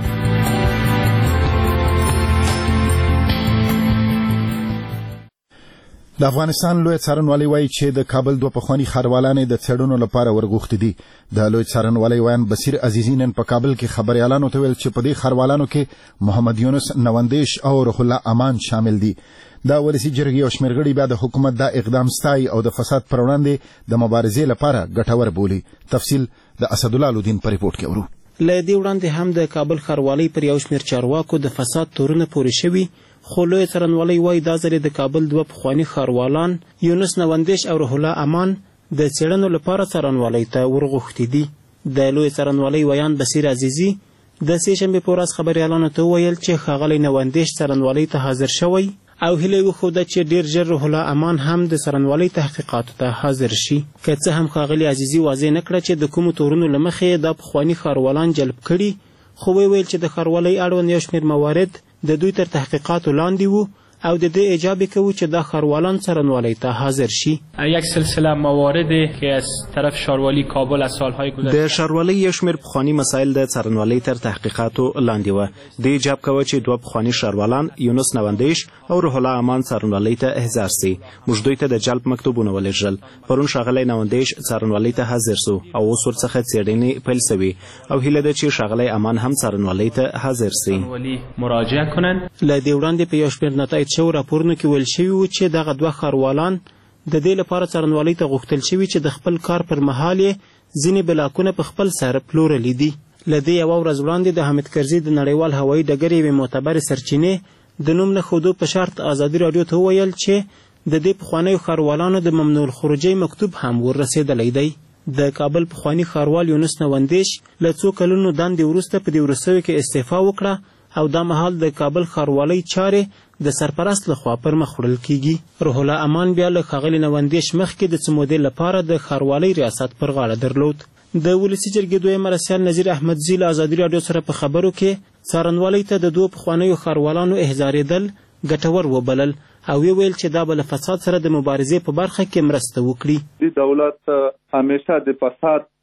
د افغانستان لوی څارنوالي وایي چې د کابل دوه پخواني ښاروالانې د څېړنو لپاره ورغوښتي دي. د لوی څارنوالي ویان بصیر عزیزي نن په کابل کې خبریالانو ته ویل چې په دې ښاروالانو کې محمد یونس نوندیش او روح الله امان شامل دي. دا ولسي جرګې او شمېر غړي بیا د حکومت دا اقدام ستایي او د فساد پر وړاندې د مبارزې لپاره ګټور بولي. تفصیل د اسدالله الدین په ریپورت کې ورو. له دې وړاندې هم د کابل ښاروالۍ پر یو شمېر چارواکو د فساد تورونه پورې شوي، خو لوی څارنوالۍ وایي دا ځل د کابل دوه پخواني ښاروالان یونس نوندیش او روح الله امان د څېړنو لپاره څارنوالۍ ته ورغوښتي دي. د لوی څارنوالۍ ویان بصیر عزیزي د سهشنبې په ورځ خبریالانو ته وویل چې ښاغلی نوندیش څارنوالۍ ته حاضر شوی او هیله یې وښوده چې ډېر ژر روح الله امان هم د څارنوالۍ تحقیقاتو ته حاضر شي. که څه هم ښاغلي عزیزي واضح نه کړه چې د کومو تورونو له مخې دا پخواني ښاروالان جلب کړي، خو ویل چې د ښاروالۍ اړوند یو شمېر موارد د دوی تر تحقیقاتو لاندې وو او د دې ایجاب کوو چې دا ښاروالان څارنوالۍ ته حاضر شي. یک سلسله مواردی که از طرف شاروالۍ کابل از سالهای گذشته د ښاروالۍ یو شمېر پخواني مسایل د څارنوالۍ تر تحقیقاتو لاندې وه. د ایجاب کوه چې دوه پخواني ښاروالان یونس نوندیش او روح الله امان څارنوالۍ ته احضار سي. موږ دوی ته د جلب مکتوبونه ولېږل. پرون ښاغلی نوندیش څارنوالۍ ته حاضر سو او اوس ورڅخه څېړنې پیل سوي او هیله ده چې ښاغلی امان هم څارنوالۍ ته حاضر سي. مراجعه کنند. له دې وړاندې په یو شمېر نتایج شوو راپورونو کې ویل شوي وو چې دغه دوه ښاروالان د دې لپاره څارنوالۍ ته غوښتل شوي چې د خپل کار پر مهال یې ځینې بلاکونه په خپل سر پلورلي دي. له دې یوه ورځ وړاندې د حامد کرزي د نړیوال هوایي ډګر یوې معتبرې سرچینې د نوم نه ښودو په شرط ازادي راډیو ته وویل چې د دې پخوانیو ښاروالانو د ممنوع الخروجۍ مکتوب هم وررسېدلی دی. د کابل پخواني ښاروال یونس نوندیش له څو کلونو دندې وروسته په دې وروستیو کې استعفا وکړه او دا مهال د کابل ښاروالۍ چارې د سرپرست لخوا پر مخ وړل کیږي. روح الله امان بیا له ښاغلي نوندیش مخکې د څه مودې لپاره د ښاروالۍ ریاست پر غاړه درلود. د ولسي جرګې دویم مرستیال نظیر احمدزي له ازادي راډیو سره په خبرو کې څارنوالۍ ته د دوه پخوانیو ښاروالانو احضارېدل ګټور وبلل او ویل چې دا به له فساد سره د مبارزې په برخه کې مرسته وکړي. د دولت همیشه د فساد د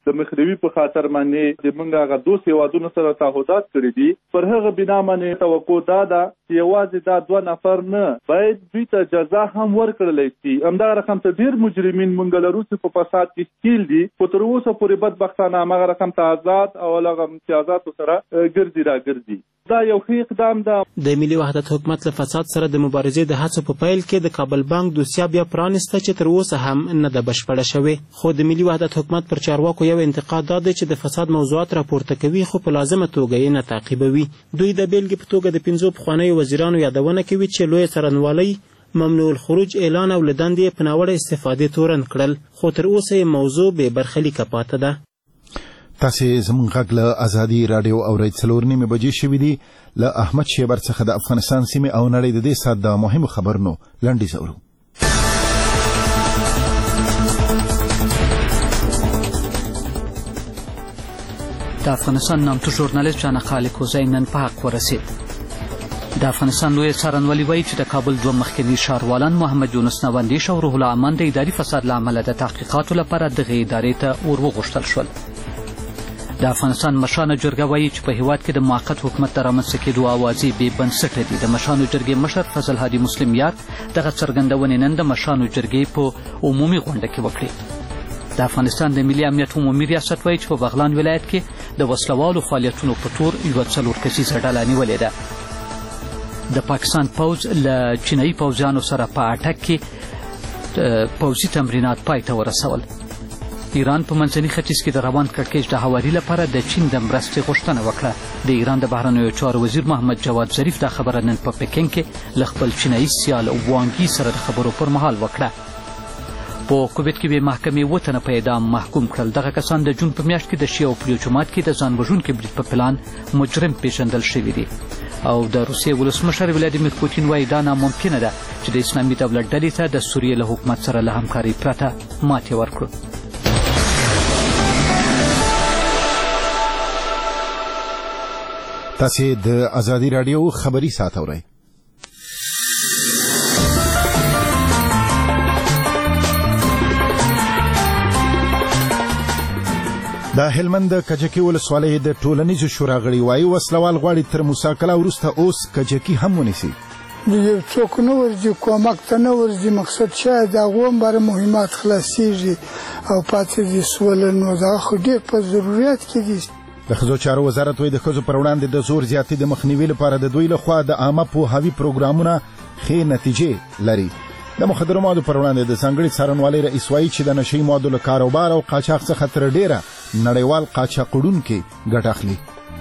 د مخنیوي په خاطر باندې د موږ هغه دوه هیوادونو سره تعهدات کړي دي. پر هغه بنا باندې توقع دا ده چې یوازې دا 2 نفر نه باید دوی ته جزا هم ورکړل شي. همدغه رقم ته ډیر مجرمین موږ لرو چې په فساد کې ښکیل دي، خو تر اوسه پورې بدبختانه همغه رقم ته آزاد او هغه امتیازاتو سره ګرځي راګرځي. دا یو ښه اقدام ده. د ملي وحدت حکومت له فساد سره د مبارزې د هڅو په پیل کې د کابل بانک دوسیه بیا پرانسته چې تر اوسه هم نه ده بشپړه شوې. خو د ملي وحدت حکومت پر چارواکو یو انتقاد دا دی چې د فساد موضوعات راپورته کوي خو په لازمه توګه یې نه تعقیبوي. دوی د بیلګې په توګه د 5 پخوانیو وزیرانو یادونه کوي چې لویه څارنوالۍ ممنوع الخروج اعلان او له دندې په ناوړه استفادې تورن کړل، خو تر اوسه یې موضوع بې برخلیکه پاتې ده. تاسې زموږ غږ له ازادي راډیو اورئ. 4:30 بجې شوي دي. له احمد شیبر څخه د افغانستان سیمې او نړۍ د دې ساعت د مهمو خبرونو لنډیز اورو. د افغانستان نامتو ژورنالیست جان خالقوزی نن په حق ورسید. د افغانستان لوی څارنوالي وایي چې د کابل 2 مخکني ښاروالان محمد یونس نواندیش او روح الله امان د اداري فساد له امله د تحقیقاتو لپاره دغې ادارې ته ور وغوښتل شول. د افغانستان مشرانو جرګه وایي چې په هیواد کې د موقت حکومت د رامنځته کېدو اوازې بې بنسټه دي. د مشرانو جرګې مشر فضل هادي مسلم یار دغه څرګندونې نن د مشرانو جرګې په عمومي غونډه کې وکړې. د افغانستان د ملي امنیت عمومي ریاست وایي چې په بغلان ولایت کې د وسلوالو فعالیتونو په تور 4 کسیزه ډله نیولې ده. د پاکستان پوځ له چینایي پوځیانو سره په اټک کې پوځي تمرینات پای ته ورسول. ایران په منځني ختیځ کې د روان کړکېچ د هواري لپاره د چین د مرستې غوښتنه وکړه. د ایران د بهرنیو چارو وزیر محمد جواد ظریف دا خبره نن په پکین کې له خپل چینایي سیال وانګي سره د خبرو پر مهال وکړه. په کوویت کې به محکمې 7 تنه په اعدام محکوم کړل. دغه کسان د جون په میاشت کې د شیعه او پلیو جماعت کې د ځان وژونکي برید په پلان مجرم پیژندل شوي دي. او د روسیې ولسمشر ولادیمیر پوتین وایي دا ناممکنه ده چې د اسلامي دولت ډلې ته د سوریې له حکومت سره له همکارۍ پرته ماتې ورکړو. تاسې د ازادي راډیو خبري ساعت اورئ. د هلمند د کجکي ولسوالۍ د ټولنیزو شورا غړي وایي وسلوال غواړي تر موساکله وروسته اوس کجکي هم ونیسي. یو څوک نه ورځي کومک ته نه ورځي، مقصد شاید هغه هم باره مهمات خلاصېږي او پاتې دي سوله، نو دا خو ډېر په ضرورت کې دي. د ښځو چارو وزارت وایي د ښځو پر وړاندې د زور زیاتي د مخنیوي لپاره د دوی لخوا د عامه پوهاوي پروګرامونه ښې نتیجې لري. د مخدرو موادو پر وړاندې د ځانګړي څارنوالۍ رئیس وایي چې د نشهیي موادو له کاروبار او قاچاق څخه تر ډېره نړیوال قاچاقوړونکي ګټه اخلي.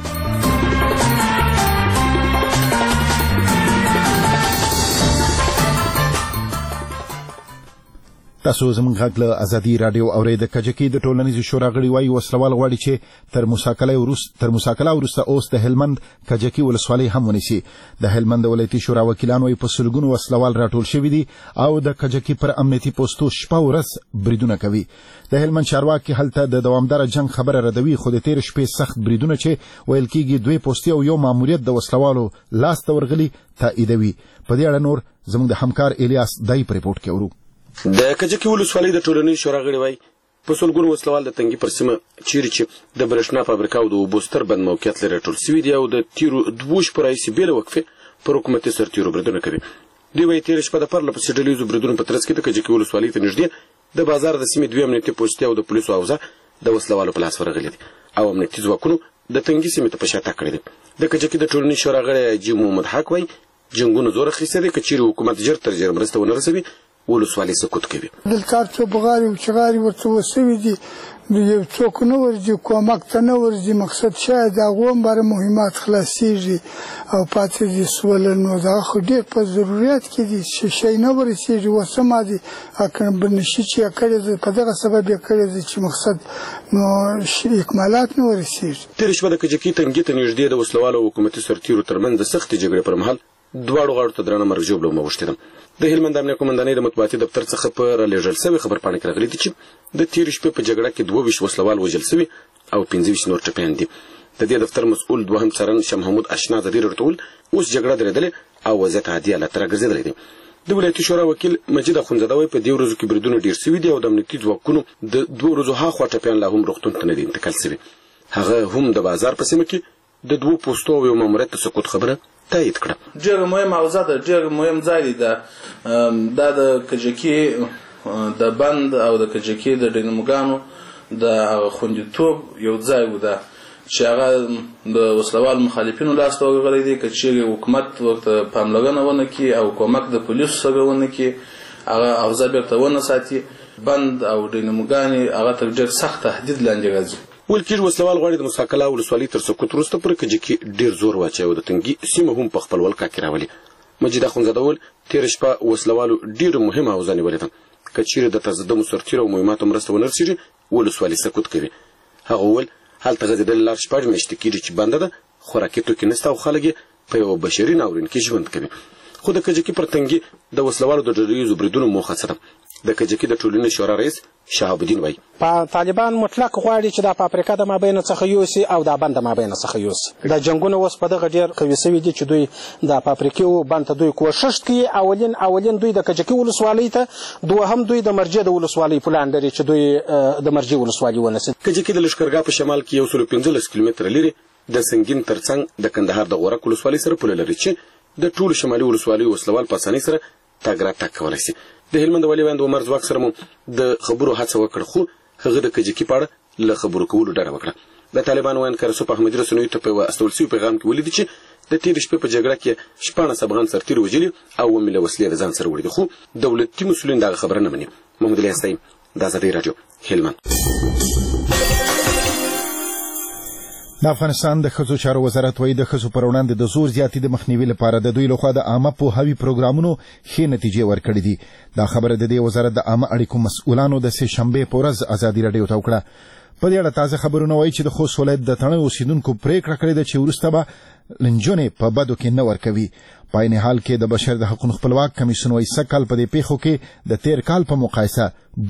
تاسو زموږ غږ له ازادي راډیو اورئ. د کجکي د ټولنیزو شورا غړي وایي وسلوال غواړي چې تر موساکله وروسته اوس د هلمند کجکي ولسوالۍ هم ونیسي. د هلمند ولایتي شورا وکیلان وایي په سلګونو وسلوال راټول شوي دي او د کجکي پر امنیتي پوستو شپه ورځ بریدونه کوي. د هلمند چارواکي هلته د دوامداره جنگ خبره ردوي، خو د تیر شپې سخت بریدونه چې ویل کېږي 2 پوستې او 1 ماموریت د وسلوالو لاس ته ورغلي تاییدوي. په دې اړه نور زموږ د همکار الیاس دای په ریپورټ کې اورو. د کجکي ولسوالۍ د ټولنیزو شورا غړي وایي په سلګونو وسلوال د تنګي پر سیمه چیرې چې د برېښنا فابریکا او د اوبو ستر بند موقعیت لري راټول سوي دي او د تیرو 2 شپو راهیسې بېله وقفې پر حکومتي سرتیرو بریدونه کوي. دوی وایي تېره شپه د پرله پسې ډلهییزو بریدونو په ترڅ کې د کجکي ولسوالۍ ته نږدې د بازار د سیمې 2 امنیتي پوستې او د پولیسو حوزه د وسلوالو په لاس ورغلي دي او امنیتي ځواکونو د تنګي سیمې ته په شا تګ کړی دی. د کجکي د ټولنیزو شورا غړی حاجي محمد حق وایي جنګونو زور اخیستی دی، که چیرې حکومت ژر تر ژره مرسته ونه رسوي ولسوالۍ سقوط کوي. دلته هر څه بغارې او چغارې ورته وسوي دي، یو څوک نه ورځي کومک ته نه ورځي، مقصد شاید هغه هم باره مهمات خلاصېږي او پاتې دي سوله، نو دا خو ډېر په ضرورت کې دي چې شی نه ورسېږي. اوس هم دي بنشي چې یې کړی دی په دغه سبب یې کړی دی چې مقصد نو اکمالات نه ورسېږي. تېره شپه د کجکي تنګي ته نږدې د وسلوالو او حکومتي سرتیرو ترمنځ د سختې جګړې پر مهال 2 غاړو ته درانه مرګ ژوبله وموښتې ده. د هلمند امنیه قومندانۍ د مطبوعاتي دفتر څخه په رالیږل سوي خبرپاڼه کې راغلي دي چې د تېرې شپې په جګړه کې 22 وسلوال وژل سوي او 25 نور ټپیان دي. د دې دفتر مسؤل دوهم څارن شاه محمود اشنا د دې ورته وویل اوس جګړه درېدلې او وضعیت عادي حالت ته راګرځېدلی دی. د ولایتي شورا وکیل مجید اخونزاده وایي په دې ورځو کې بریدونه ډېر سوي دي او د امنیتي ځواکونو د 2 ورځو هاخوا ټپیان لا هم روغتون ته نه دي انتقال سوي. هغه هم د بازار په سیمه کې د 2 پوستو او یو ماموریت د سقوط خبره تایید کړه. ډېر مهم حوزه ده، ډېر مهم ځای دی دا د کجکي د بند او د کجکي د ډینموګانو د خوندیتوب یو ځای و ده چې هغه د وسلوال مخالفینو لاس ته ورغلی دی. که چیرې حکومت ورته پاملرنه ونه کړي او کومک د پولیسو سره ونه کړي، هغه حوزه بیرته ونه ساتي، بند او ډینموګانې هغه تر ډېر سخت تهدید لاندې راځي. ویل کېږي وسلوال غواړي د موسی قلعه ولسوالۍ تر سقوط وروسته پر کجکي ډېر زور واچوي او د تنګي سیمه هم په خپل ولکه کې راولي. مجید اخونزاده وویل تېره شپه وسلوالو ډېره مهمه حوزه نیولې ده. که چیرې د تصدمو سرتیرو او مهماتو مرسته ونه رسېږي ولسوالي سقوط کوي. هغه وویل هلته غځېدلې لار 6 میاشتې کېږي چې بنده ده، خوراکي توکي نشته او خلک یې په یوه بشري ناورین کې ژوند کوي. خو د کجکي پر تنګي د وسلوالو د ډلهییزو بریدونو موخه څه ده؟ د کجکي د ټولنې شورا رئیس شهاب الدین وایي طالبان مطلق غواړي چې د افریقا د مابین څخه یوسي او د بند د مابین څخه یوسي. د جنگونو اوس په دغه ډېر قوي سوي دي چې دوی د افریقا بند ته دوی کوښښ کوي. اولین دوی د کجکي ولسوالۍ ته، دوهم دوی د مرجې د ولسوالۍ پلان لري چې دوی د مرجې ولسوالۍ ونیسي. کجکي د لښکرګاه په شمال کې 115 کیلومتره لري د سنگین ترڅنګ د کندهار د غورک ولسوالۍ سره پوله لري چې د ټولو شمالي ولسوالیو وسلوال په اسانۍ سره تګ راتګ کولی شي. د هلمند والي ویاند عمر ځواک سره مو د خبرو هڅه وکړه، خو هغه د کجکي په اړه له خبرو کولو ډډه وکړه. د طالبانو ویاند کارسو په احمدي رسنیو ته په یوه استول سوي پیغام کې ولیدي چې د تېرې شپې په جګړه کې 14 افغان سرتېر وژلي او 1 میله وسلې د ځان سره وړي دي، خو دولتي مسؤلین دغه خبره نه مني. محمد علي استایم، د ازادۍ راډیو، هلمند. د افغانستان د ښځو چارو وزارت وایي د ښځو پر وړاندې د زور زیاتي د مخنیوي لپاره د دوی لخوا د عامه پوهاوي پروګرامونو ښې نتیجې ورکړې دي. دا خبره د دې وزارت د عامه اړیکو مسؤلانو د سې شنبې په ورځ ازادي راډیو ته وکړه. په دې اړه تازه خبرونه وایي چې د خوست ولایت د تڼیو اوسېدونکو پرېکړه کړې ده چې وروسته به نجونې په بدو کې نه ورکوي. په عین حال کې د بشر د حقونو خپلواک کمیسیون وایي سږ کال په دې پیښو کې د تېر کال په مقایسه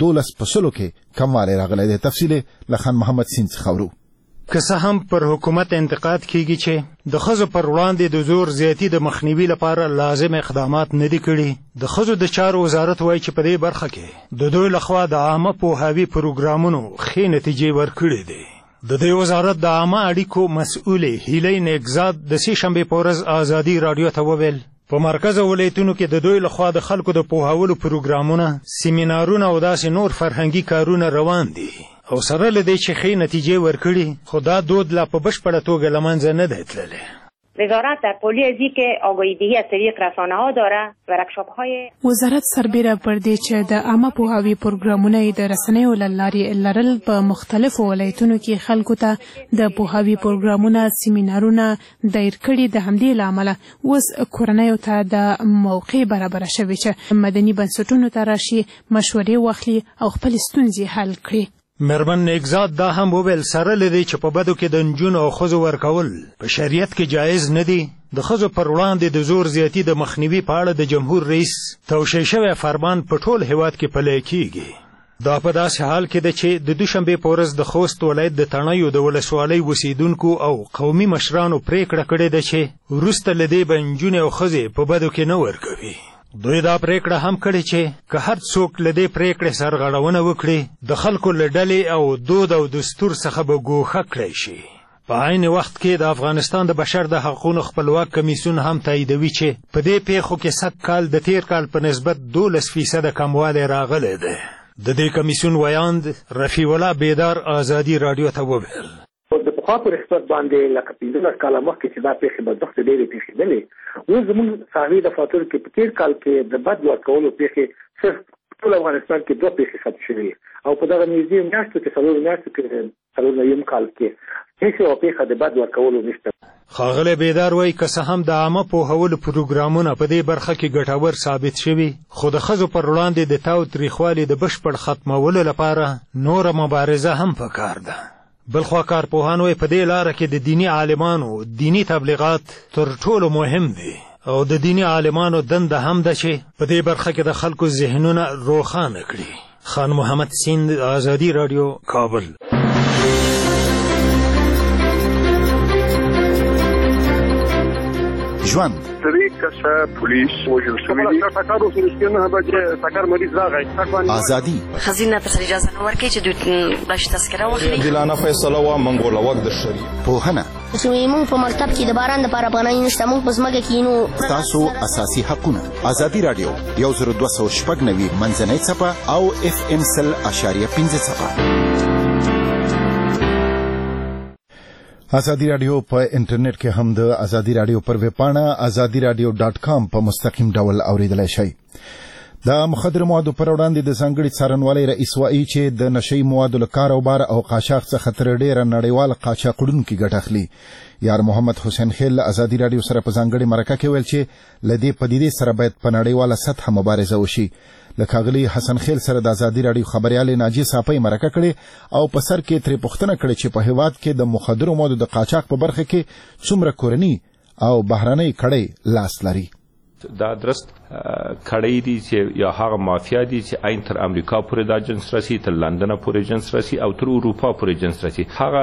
12% کې کموالی راغلی دی. تفصیل له خان محمد سیند څخه اورو. که څه هم پر حکومت انتقاد کیږي چې د ښځو پر وړاندې د زور زیاتي د مخنیوي لپاره لازم اقدامات نه دي کړي، د ښځو د چارو وزارت وایي چې په دې برخه کې د دوی لخوا د عامه پوهاوي پروګرامونو ښې نتیجې ورکړې دي. د دې وزارت د عامه اړیکو مسؤلې هیلۍ نیکزاد د سې شنبې په ورځ ازادي راډیو ته وویل په مرکز ولایتونو کې د دوی لخوا د خلکو د پوهاولو پروګرامونه، سیمینارونه او داسې نور فرهنګي کارونه روان دي او سره له دې چې ښې نتیجې ورکړي، خو دا دود لا په بشپړه توګه له منځه نه دی تللی. وزارت در پولی ازی که آگاهیدهی از طریق رسانه ها داره ورکشاپ های وزارت سربیره پر دې چې د عامه پوهاوي پروګرامونه د رسنیو له لارې لرل په مختلفو ولایتونو کې خلکو ته د پوهاوي پروګرامونه، سیمینارونه دایر کړي. د همدې له امله اوس کورنیو ته د موقع برابره شوې چې مدني بنسټونو ته راشي، مشورې واخلي او خپلې ستونزې حل کړي. مېرمن نیکزاد دا هم وویل سره له دې چې په بدو کې د نجونو او ښځو ورکول په شریعت کې جایز نه دي، د ښځو پر وړاندې د زور زیاتي د مخنیوي په اړه د جمهور رئیس توشیح شوی فرمان په ټول هیواد کې پلی کیږي. دا په داسې حال کې ده چې د دوشنبې په ورځ د خوست ولایت د تڼیو د ولسوالۍ اوسېدونکو او قومي مشرانو پرېکړه کړې ده چې وروسته له دې به نجونې او ښځې په بدو کې نه ورکوي. دوی دا پریکړه هم کړې چې که هر څوک له دې پریکړې سرغړونه وکړي، د خلکو له ډلې او دود او دستور څخه به ګوښه کړی شي. په عین وخت کې د افغانستان د بشر د حقونو خپلواک کمیسیون هم تاییدوي چې په دې پیښو کې سږ کال د تېر کال په نسبت 12% کموالی راغلی دی. د دې کمیسیون ویاند رفیع الله بیدار ازادي راډیو ته وویل د پخوا پر نسبت باندې لکه 15 کاله مخکې چې دا پیښې بدبختې ډېرې پېښېدلې، اوس زموږ ساحوي دفاترو کې په تېر کال کې د بد ورکولو پیښې صرف ټول افغانستان کې 2 پیښې ثبت شوې او په دغه نږدې میاشتو کې 4 میاشتو کې 4 کال کې هیڅ یوه پیښه د بد ورکولو نشته. ښاغلی بیدار وایي که څه هم د عامه پوهولو پروګرامونه په دې برخه کې ګټور ثابت شوي، خو د ښځو پر وړاندې د تاوتریخوالي د بشپړ ختمولو لپاره نوره مبارزه هم پکار ده. بلخوا کارپوهان وایي په دې لاره کې د دیني عالمانو دیني تبلیغات تر ټولو مهم دي او د دیني عالمانو دنده هم ده چې په دې برخه کې د خلکو ذهنونه روښانه کړي. خان محمد سیند، ازادي راډیو، کابل. ژوند. 3 کسه پولیس وژل شوي دي. ټکر وسو نه به چې ټکر مریض راغی. ازادي. خزینه ته اجازه نه ورکړي چې دوی باش تذکره واخلي. دلانه فیصله وا منغول وخت د شری. پوهنه. چې موږ په مکتب کې د باران لپاره پناه نشته، موږ په ځمکه کې نو تاسو اساسي حقونه. ازادي رادیو 102.9 منځنۍ څپه او FM 100.5 څپه. ازادي رادیو په انټرنیټ کې هم د ازادي رادیو پر ویب پاڼه azadiradio.com په مستقیم ډول اوریدلای شئ. د مخدر موادو پر وړاندې د ځانګړي څارنوالۍ رئیس وایي چې د نشي موادو له کاروبار او قاچاق څخه تر ډیره نړیوال قاچاق وړونکي ګټه اخلي. یار محمد حسین خیل ازادي رادیو سره په ځانګړي مرکه کې ویل چې له دې پدیدې سره باید په نړیواله سطحه مبارزه وشي. له ښاغلي حسن خیل سره د ازادي رادیو خبريال ناجي صافي مرکه کړې او په سر کې ترې پوښتنه کړې چې په هیواد کې د مخدرو موادو د قاچاق په برخه کې څومره کورني او بهرنۍ کړۍ لاس لري. دا درست کړی دي چې یا هغه مافیا دي چې عین تر امریکا پورې دا جنس راسي، تر لندن پورې جنس راسي او تر اروپا پورې جنس راسي. هغه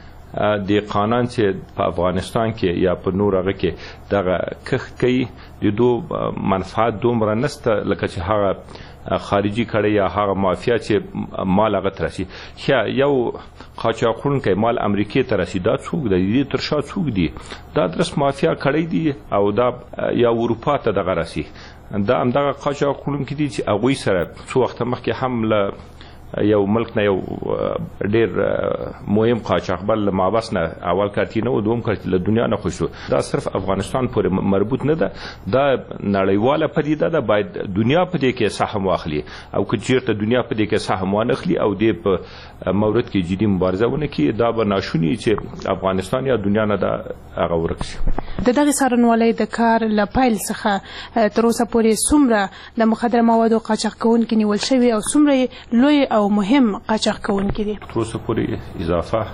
د قانون چې په افغانستان کې یا په نور هغه کې دغه کښ کوي د دو منفعت دومره نسته لکه چې هغه خارجي کړي یا هغه مافیا چې مال هغه ترسي. یو قاچاقونکي مال امریکای ته رسي، دا څوک دی؟ تر شا څوک دی؟ دا درس مافیا کړي دي او دا یا اروپا ته دغه رسي. دا هم دغه قاچاقونکي دي چې هغوی سره څو وخت مخکې هم له یو ملک نه یو ډیر مهم قاچاقبر له مابس نه اول کارتی نه او دوم کارتی له دنیا نه خوشو. دا صرف افغانستان پورې مربوط نه ده، دا نړیواله پدیده ده. باید دنیا په دې کې سهم واخلي او که چیرته دنیا په دې کې سهم وانخلي او دې په مورد کې جدي مبارزه ونه کړي، دا به ناشونی چې افغانستان یا دنیا نه دا هغه ورک شي. د دغه څارنوالۍ د کار له پیل څخه تر اوسه پورې څومره د مخدره موادو قاچاق کوونکي نیول شوي او څومره لوی او مهم قاچاق کوونکي دي؟ تر اوسه پورې اضافه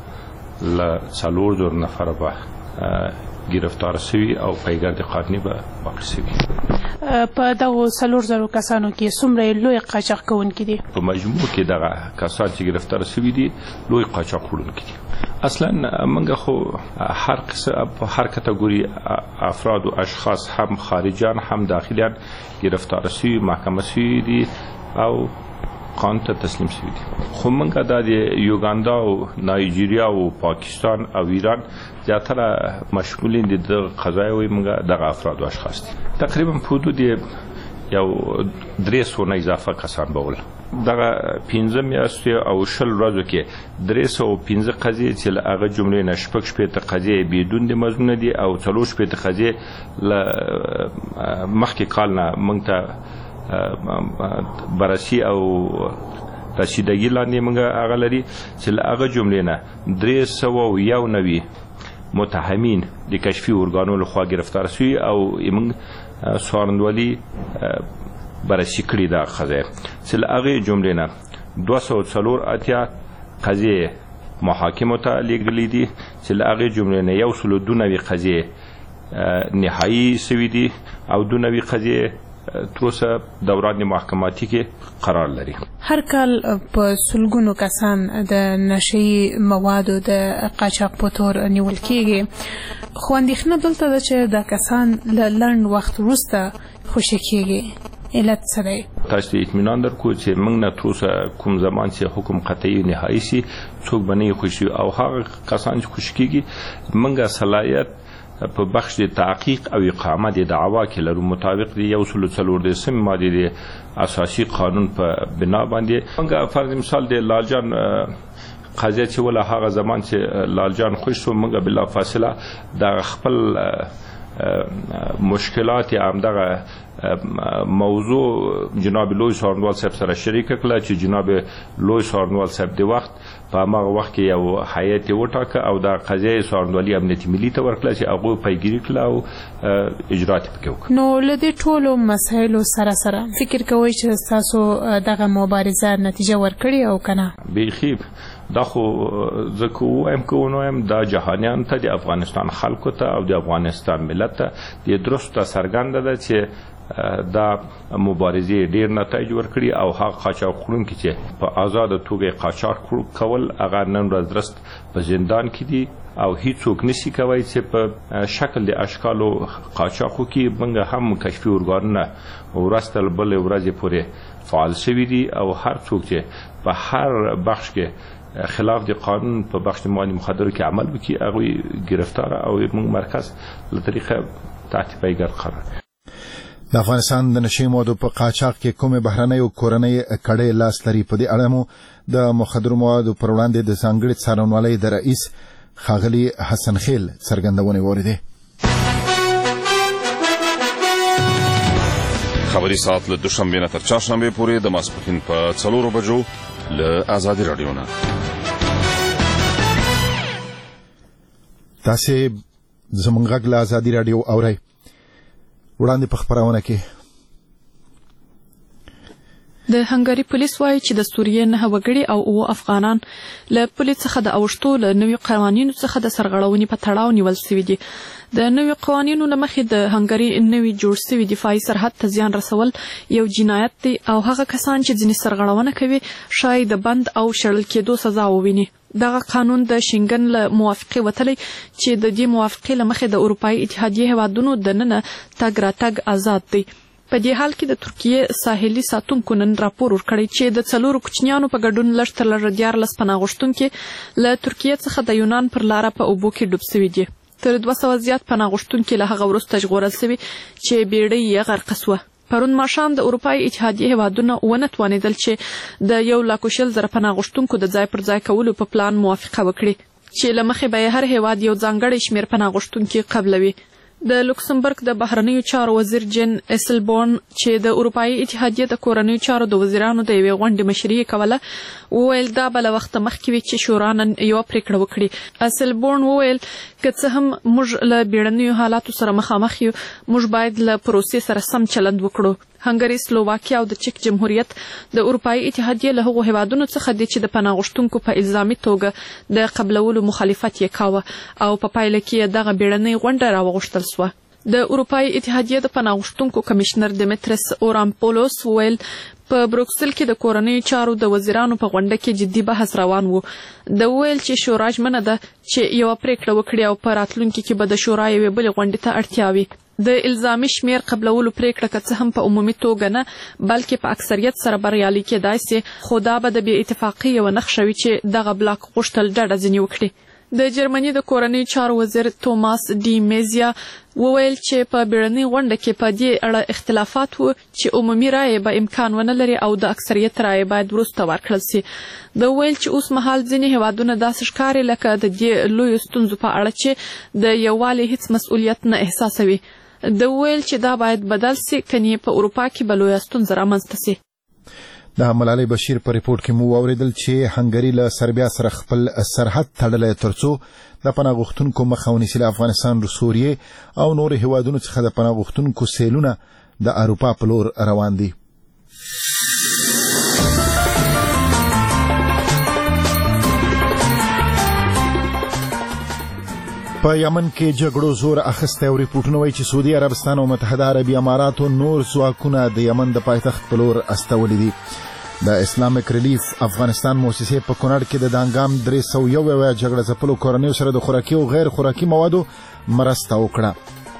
له 4,000 نفر به گرفتار شوي او پیګرد قانوني به واقع شوي. په دغه 4,000 کسانو کې څومره لوی قاچاق کوونکي دي؟ په مجموع کې دغه کسان چې گرفتار شوي دي لوی قاچاق وړونکي دي. اصلا منګه خو هر قسم په هر کټګوري افراد او اشخاص هم خارجيان هم داخليان گرفتار شوي محکمه شوي دي او قانون ته تسلیم شوي دي. خو منګه د یوګاندا او نایجیریا او پاکستان او ایران زیاتره مشمولین دي د قضایي منګه دغه افراد او اشخاص دي. تقریبا په حدود یو 300 نه اضافه کسان بول. دغه 15 میاشتې او 20 ورځو کې 315 قضیې چې هغه جملې نشپک شپې ته قضیې بدون د مضمون دي او 4 شپې ته قضیې مخکې کال نه موږ ته بررسي او رسیدګي لاندې موږ هغه لري چې هغه جملې نه 391 متهمین د کشفي ارګانونو لخوا گرفتار شوي او موږ څارنوالي بررسي کړې ده قضیې چې هغه جملې نه 204 قضیې محاکمو ته لیږلې دي چې هغه جملې نه 192 قضیې نهایي شوي دي او 2 قضیې تروسه دوران محکماتي کې قرار لري. هر کال په سلګونو کسان د نشي موادو د قاچاق په تور نیول کیږي. خو اندېښنه دلته ده چې دا کسان له لنډ وخت وروسته خوشي کیږي. علت څه دی؟ تاسو ته اطمینان درکو چې موږ نه تروسه کوم زمان چې حکم قطعي نهایي شي څوک به نه خوشي او هغه کسان چې خوشي کیږي موږ صلاحیت په بخش د تحقیق او اقامه د دعوا کې لرو مطابق د 140 ماده د اساسي قانون په بنا باندې موږ فرض مثال د لالجان قضیه چې ولا هغه زمان چې لالجان خوش شو موږ بلا فاصله د خپل مشکلات همدغه موضوع جناب لوی څارنوال صاحب سره شریک کړل چې جناب لوی څارنوال صاحب د وخت په هغه وخت کې یو هیئت وټاکه او د قضیه څارنوالي امنیتي ملي ته ورکړل چې هغه پیګیری کړل او اجرات وکړ. نو له دې ټولو مسایلو سره فکر کوئ چې تاسو دغه مبارزه نتیجه ورکړي او کنه؟ بیخي دا خو ځکه وایم که ونوایم دا جهانیان ته د افغانستان خلکو ته او د افغانستان ملت ته د درسته څرګنده ده چې دا مبارزې ډیر نتایج ورکړي او هغه قاچاق خورونکي چې په آزاده توګه قاچاق کول هغه نن ورځ درست په زندان کې دي او هیڅوک نشي کوي چې په شکل د اشکالو قاچاقو کې موږ هم کشفي ارګانونه ورستل بل ورځې پورې فعال شوي دي او هر څوک چې په هر بخش کې خلاف د قانون په بخش مواد مخدر کې عمل وکړي هغه گرفتار او موږ مرکز له طریقه تعقیبیګر قرار د افغانستان د نشي موادو په قاچاق کې کومه بهرنۍ او کورنۍ کړې لاس لري په دې اړه مو د مخدر موادو پر وړاندې د ځانګړي څارنوالۍ د رئیس ښاغلي حسن خیل څرګندونې وریدي. خبري ساعت له دوشنبه نه تر چهارشنبه پورې د ماسپښین په 4 بجو له آزادي رادیو نه تاسو زمونږ غږ له آزادي رادیو اورئ. وړاندې په خبرونه کې د هنګری پولیس وایي چې د سوریې 9 وګړي او افغانان له پولیس څخه د اوښتو له نوي قوانینو څخه د سرغړونې په تړاو نیول شوي دي. د نوي قوانینو له مخې د هنګری نوي جوړ شوي دفاعي سرحد ته زیان رسول یو جنایت دی او هغه کسان چې ځینې سرغړونه کوي شاید د بند او شړل کېدو سزا وویني. دغه قانون د شنګن له موافقې وتلی چې د دې موافقې له مخې د اروپایي اتحادیې هیوادونو دننه تګ راتګ آزاد دی. په دې حال کې د ترکیې ساحلي ساتونکو نن راپور ورکړی چې د 4 کوچنیانو په ګډون لږ تر لږه 14 پناه غوښتونکي له ترکیې څخه د یونان پر لاره په اوبو کې ډوب شوي دي. تر 200 زیات پناه غوښتونکي له هغه وروسته ژغورل شوي چې بیړۍ یې غرقه سوه. پرون ماښام د اروپایي اتحادیې هیوادونه ونه توانېدل چې د 1,40,000 پناه غوښتونکو د ځای پر ځای کولو په پلان موافقه وکړي چې له مخې به هر هیواد یو ځانګړی شمېر پناه غوښتونکي قبلوي. د لوکسمبرګ د بهرنیو چارو وزیر جن اسلبورن چې د اروپایي اتحادیې د کورنیو چارو د وزیرانو د یوې غونډې مشري کوله وویل دا به له وخته مخکې وي چې شورا نن یوه پریکړه وکړي. اسلبورن وویل که څه هم موږ له بیړنیو حالاتو سره مخامخ یو موږ باید له پروسې سره سم چلند وکړو. هنګری، سلوواکیا او د چک جمهوریت د اروپایي اتحادیې له هغو هیوادونو څخه دي چې د پناه غوښتونکو په الزامي توګه د قبلولو مخالفت یې کاوه او په پایله کې دغه بیړنۍ غونډه راوغوښتل سوه. د اروپایي اتحادیې د پناه غوښتونکو کمشنر دیمترس اورامپولوس ویل په بروکسل کې د کورنیو چارو د وزیرانو په غونډه کې جدي بحث روان و. د ویل چې شورا ژمنه ده چې یوه پریکړه وکړي او په راتلونکي کې به د شورا یوې بلې غونډې ته اړتیا وي. د الزامي شمیر قبلولو پریکړه که څه هم په عمومي توګه نه بلکې په اکثریت سره بریالي کېدای سي خو دا به د بې اتفاقۍ یوه نښه وي چې دغه بلاک غوښتل ډډه ځینې وکړي. د جرمني د کورنیو چارو وزیر توماس ډي میزیا وویل چې په بیړنۍ غونډه کې په دې اړه اختلافات وو چې عمومي رایې به امکان ونه لري او د اکثریت رایې باید وروسته ورکړل سي. د ویل چې اوس مهال ځینې هیوادونه داسې ښکاري لکه د دې لویو ستونزو په اړه چې د یووالي هیڅ مسؤلیت نه احساسوي. د ویل چې دا باید بدل سي کني په اروپا کې به لویه ستونزه رامنځته سي. د ملالۍ بشیر په ریپورت کې مو واوریدل چې هنګری له سربیا سره خپل سرحد تړلی ترڅو د پناه غوښتونکو مخه ونیسي. له افغانستان، سوریې او نورو هیوادونو څخه د پناه غوښتونکو سیلونه د اروپا په لور روان دي. په یمن کې جګړو زور اخیستی او ریپورټونه وایي چې سعودي عربستان او متحده عربي اماراتو نور ځواکونه د یمن د پایتخت په لور استولي دي. د اسلامیک ریلیف افغانستان موسسې په کونړ کې د دانګام 301 جګړه ځپلو کورنیو سره د خوراکي او غیر خوراکي موادو مرسته وکړه.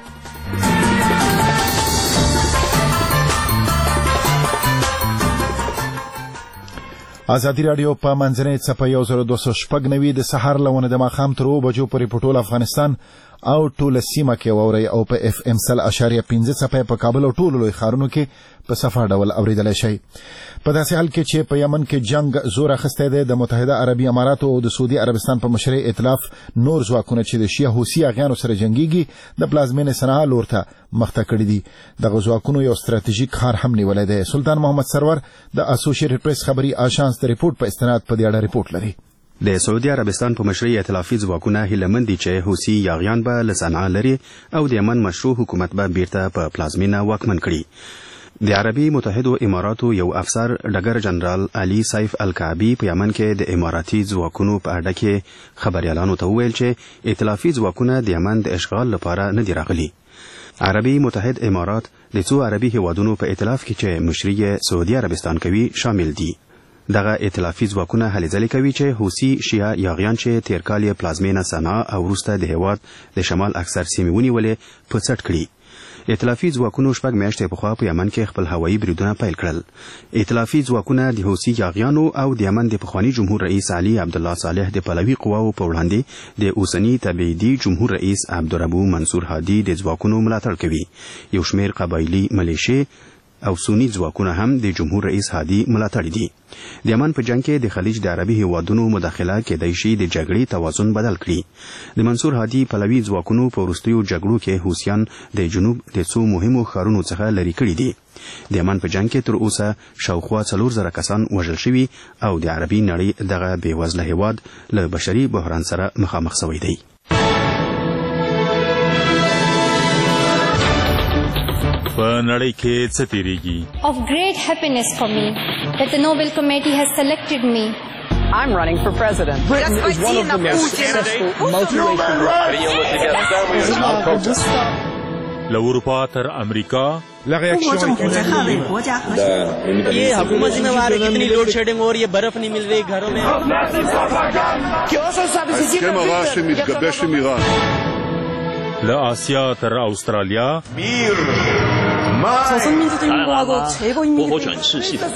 آزادي رادیو په منځنۍ څپه 1296 د سهار له 9 د ماښام تر 2 بجو پورې په ټول افغانستان او ټوله سیمه کې واورئ او په FM 100.5 څپه په کابل او ټولو لوی ښارونو کې په صفا ډول اوریدلی شئ. په داسې حال کې چې په یمن کې جنگ زور اخیستی دی، د متحده عربي اماراتو او د سعودي عربستان په مشرۍ ائتلاف نور ځواکونه چې د شیعه حوثي اغیانو سره جنګیږي د پلازمینې صنعا لور ته مخته کړي دي. دغه ځواکونو یو ستراتیژیک ښار هم نیولی دی. سلطان محمد سرور د اسوسییټډ پریس خبري آژانس د ریپورټ په استناد په دې اړه ریپورټ لري. د سعودي عربستان په مشرۍ ائتلافي ځواکونه هیلهمند دي چې حوثي یاغیان به له صنعا لري او د یمن مشروع حکومت به بیرته په پلازمینه واکمن کړي. د عربي متحدو اماراتو یو افسر ډګر جنرال علي سیف الکعبی په یمن کې د اماراتي ځواکونو په اړه کې خبريالانو ته وویل چې ائتلافي ځواکونه د یمن د اشغال لپاره نه دي راغلي. عربي متحد امارات د څو عربي هیوادونو په ائتلاف کې چې مشري سعودي عربستان کوي شامل دي. دغه ائتلافي ځواکونه هلې ځلې کوي چې حوثي شیعه یاغیان چې تیر کال یې پلازمینه صنعا او وروسته د هیواد د شمال اکثر سیمې ونیولې په څټ کړي. ائتلافي ځواکونو 6 میاشتې پخوا په یمن کې خپل هوایي بریدونه پیل کړل. ائتلافي ځواکونه د حوثي یاغیانو او د یمن د پخواني جمهور رئیس علي عبدالله صالح د پلوي قواو په وړاندې د اوسني تبعیدي جمهور رئیس عبدالربو منصور هادي د ځواکونو ملاتړ کوي. یو شمېر قبایلي ملیشې او سنی ځواکونه هم د جمهور رئیس هادي ملاتړ دي. د یمن په جنگ کې د خلیج د عربي هیوادونو مداخله کېدای شي د جګړې توازن بدل کړي. د منصور هادي پلوي ځواکونو په وروستیو جګړو کې حوثیان د جنوب د څو مهمو ښارونو څخه لرې کړي دي. د یمن په جنگ کې تر اوسه شاوخوا 4,000 کسان وژل شوي او د عربي نړۍ دغه بېوزله هیواد له بشري بحران سره مخامخ شوی دی. په نړۍ کې څه تیریږي؟ Of great happiness for me that the Nobel Committee has selected me. I'm running for president. Britain is one of the most successful multiracial له اروپا تر امریکا ये हुकूमत जिम्मेवार है कितनी load shedding हो रही है, बर्फ नहीं मिल रही घरों में. له آسیا تر استرالیا بوهو转世系统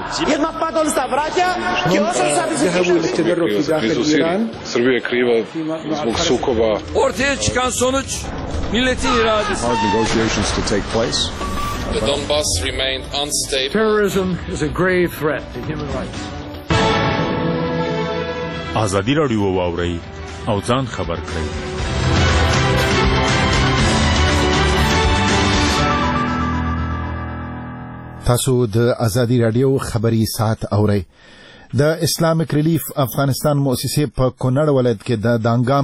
Srbija je kriva zbog sukoba. Ortaya çıkan sonuç milletin iradesi. Negotiations to take place. The Donbass remained unstable. Terrorism is a grave threat to human rights. ازادي راډیو واورئ او ځان خبر کړئ. تاسو د ازادي رادیو خبري ساعت اورئ. د اسلامیک ریلیف افغانستان مؤسسې په کونړ ولایت کې د دانګام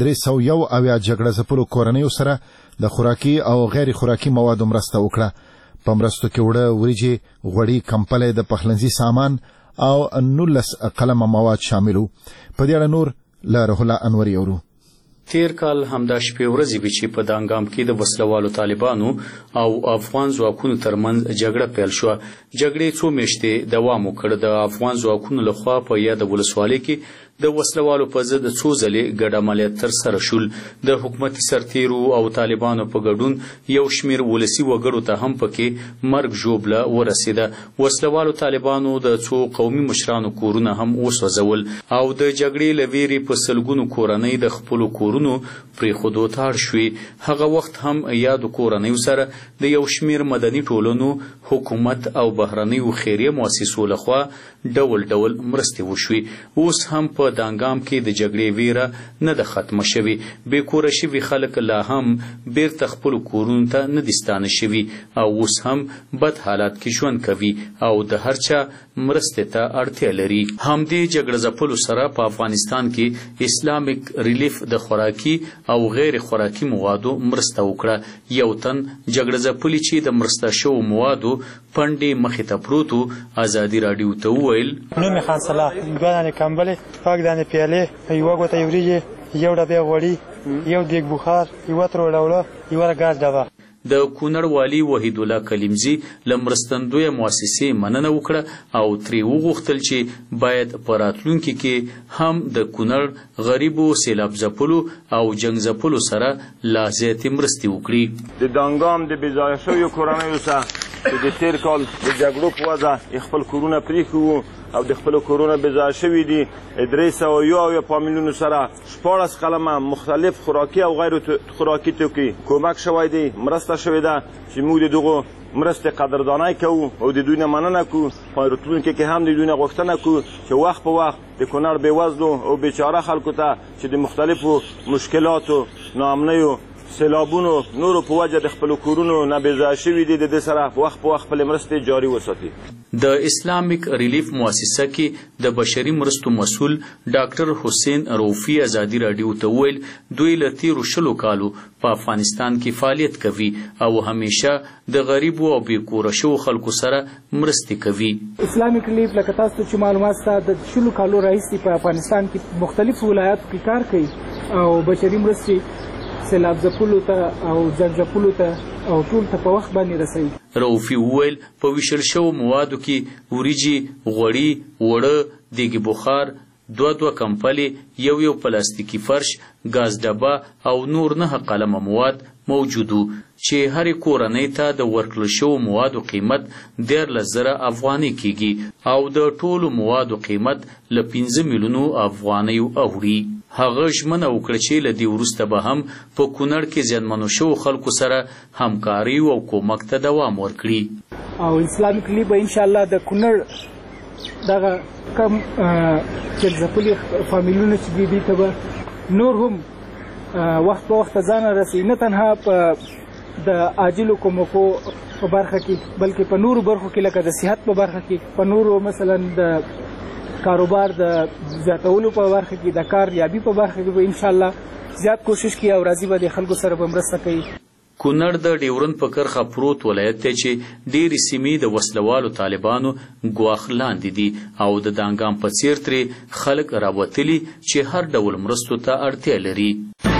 301 جګړه ځپلو کورنیو سره د خوراکي او غیر خوراکي موادو مرسته وکړه. په مرستو کې وړه وریجې، غوړي، کمپلې، د پخلنځي سامان او 19 قلمه مواد شامل وو. په دې اړه نور له روح الله انوري اورو. تیر کال همدا شپې ورځې وې چې په دانګام کې د وسلوالو طالبانو او افغان ځواکونو ترمنځ جګړه پیل شوه. جګړې څو میاشتې دوام وکړ. د افغان ځواکونو لخوا په یاده ولسوالۍ کې د وسلوالو په ضد څو ځلې ګډ عملیات ترسره شول. د حکومتي سرتیرو او طالبانو په ګډون یو شمېر ولسي وګړو ته هم پکې مرګ ژوبله ورسېده. وسلوالو طالبانو د څو قومي مشرانو کورونه هم وسوځول او د جګړې له ویرې په سلګونو کورنۍ د خپلو کورونو پرېښودو ته اړ شوې. هغه وخت هم یادو کورنیو سره د یو شمېر مدني ټولنو، حکومت او بهرنیو خیریه مؤسسو لخوا ډول ډول مرستې وشوې. اوس هم په دانګام کې د جګړې ویره نه ده ختمه شوې. بې کوره شوي خلک لا هم بیرته خپلو کورونو ته نه دي ستانه شوي او اوس هم بد حالات کې ژوند کوي او د هر چا مرستې ته اړتیا لري. همدې جګړه ځپلو سره په افغانستان کې اسلامیک ریلیف د خوراکي او غیر خوراکي موادو مرسته وکړه. یو تن جګړه ځپلي چې د مرسته شوو موادو پنډې مخې ته پروت و ازادي راډیو ته وویل: نوم یې خان صلاح، 2 دانې کمبلې، 5 دانې پیالې، 1 ګوته وریجې، 1 ډبې غوړي، 1 دیګ بخار، 1 ترو ډوله، 1 ګاز ډبه. د کونړ والي وحید الله کلیمزی له مرستندویه مؤسسې مننه وکړه او ترې وغوښتل چې باید په راتلونکي کې هم د کونړ غریبو سیلاب ځپلو او جنګ ځپلو سره لا زیاتې مرستې وکړي. د دانګام د بېځایه شویو کورنیو څخه چې د تېر کال د جګړو په وجه خپل کورونه پرېښي وو او د خپلو کورونه بېځایه شوي دي، 301 میلیونو سره 14 قلمه مختلف خوراکي او غیر خوراکي توکي کومک شوی دی، مرسته شوې ده چې موږ د دغو مرستې قدردانۍ کوو او د دوی نه مننه کوو. په راتلونکي کې هم د دوی نه غوښتنه کوو چې وخت په وخت د کونړ بېوزلو او بېچاره خلکو ته چې د مختلفو مشکلاتو، ناامنیو، سیلابونو، نورو په وجه د خپلو کورونو نه بېځایه شوي دي، د دې سره وخت په وخت خپلې مرستې جاري وساتي. د اسلامیک ریلیف مؤسسه کې د بشري مرستو مسؤل ډاکټر حسین روفي ازادي رادیو ته ویل دوی له تیرو 20 کالو په افغانستان کې فعالیت کوي او همیشه د غریبو او بیکوره شو خلکو سره مرستې کوي. اسلامیک ریلیف لکه تاسو چې معلومات ستا د 20 کالو راهیسې په افغانستان کې مختلفو ولایاتو کې کار کوي او بشري مرستې سیلاب ځپلو ته او زنګ ځپلو ته او ټول ته په وخت باندې رسوي. روفي وویل په ویشل شوو موادو کې وریجې، غوړي، اوړه، دیګ بخار، 2 کمپلې، یو پلاستیکي فرش، ګاز ډبه او نور 9 قلمه مواد موجود وو چې هرې کورنۍ ته د ورکړل شوو موادو قیمت 13,000 افغانۍ کیږي او د ټولو موادو قیمت له 15 میلیونو افغانیو اوړي. هغه ژمنه وکړه چې له دې وروسته به هم په کونړ کې زیانمنو شوو خلکو سره همکاري او کومک ته دوام ورکړي او اسلامیک ریلیف به انشاءالله د کونړ دغه کم چې ځپلي فامیلونه چې دي ته به نور هم وخت په وخت ځان رسي، نه تنها په د عاجلو کومکو په برخه کې بلکې په نورو برخو کې لکه د صحت په برخه کې، په نورو مثلا د کاروبار د زیاتولو په برخه کې، د کاریابي په برخه کې به انشاءالله زیات کوشش کوي او راځي به د خلکو سره به مرسته کوي. کونړ د ډیورند په کرخه پروت ولایت دی چې ډېرې سیمې د وسلوالو طالبانو ګواښ لاندې دي او د دانګام په څیر ترې خلک راوتلي چې هر ډول مرستو ته اړتیا لري.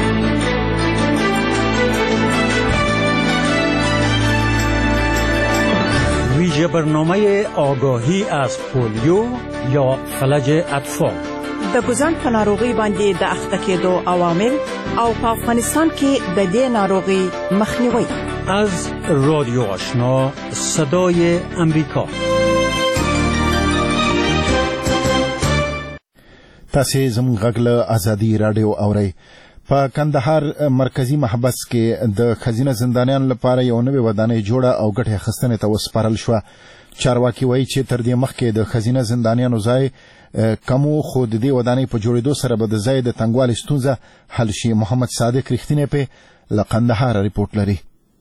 ویژه برنامه آگاهی از پولیو یا فلج اطفال د ګوزن په ناروغي باندې د اخته کېدو عوامل او په افغانستان کې د دې ناروغي مخنیوي از رادیو آشنا صدای امریکا. تاسو زموږ غږ له ازادي رادیو اورئ. په کندهار مرکزی محبس کې د خزینه زندانیان لپاره یو نوې ودانۍ جوړه او ګټه اخیستنې ته وسپارل شوه. چارواکي وایي چې تر دې مخکې د خزینه زندانیانو ځای کمو خو د دې ودانۍ په جوړېدو سره به د ځای د تنګوالي ستونزه حل شي. محمد صادق رښتینی په له قندهار ریپورت لري.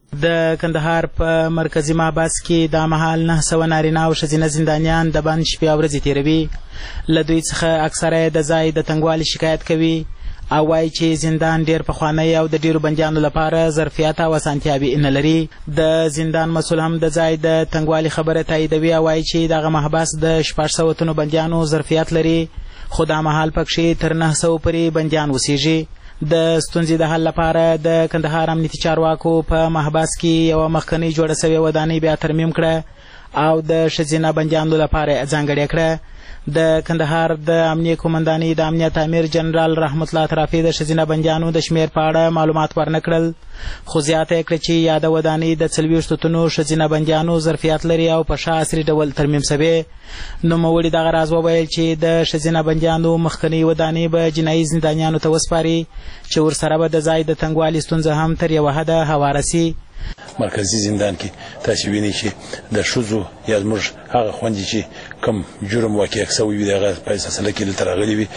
د کندهار په مرکزی محبس کې د مهال 900 نارینه او ښځینه زندانیان د بند شپې او ورځې تیروي. له دوی څخه اکثره د ځای د تنګوالي شکایت کوي او وایي چې زندان ډیر پخوانی او د ډیرو بندیانو لپاره ظرفیت او اسانتیاوې نه لري. د زندان مسؤل هم د ځای د تنګوالي خبره تاییدوي او وایي چې دغه محبس د 600 تنو بندیانو ظرفیت لري خو دا مهال پکښې تر 900 پورې بندیان اوسیږي. د ستونزې د حل لپاره د کندهار امنیتي چارواکو په محبس کې یوه مخکنۍ جوړه سوې ودانۍ بیا ترمیم کړه او د ښځینه بندیانو لپاره ځانګړې کړه. د کندهار د امنیه قومندانۍ د امنیت امیر جنرال رحمت الله ترافي د ښځینه بندیانو د شمیر په اړه معلومات ورنه کړل خو زیاته یې کړه چې یاده ودانۍ د 40 تنو ښځینه بندیانو ظرفیت لري او په ښه عصري ډول ترمیم شوې. نوموړي دغه راز وویل چې د ښځینه بندیانو مخکنۍ ودانۍ به جنایي زندانیانو ته وسپاري چې ورسره به د ځای د تنګوالي ستونزه هم تر یوه حده هواره سي. مرکزی زندان کې تاسو وینئ چې د ښځو یا زموږ هغه خویندې چې کوم جرم واقع شوی وي دغه په سلسله کې دلته راغلي وي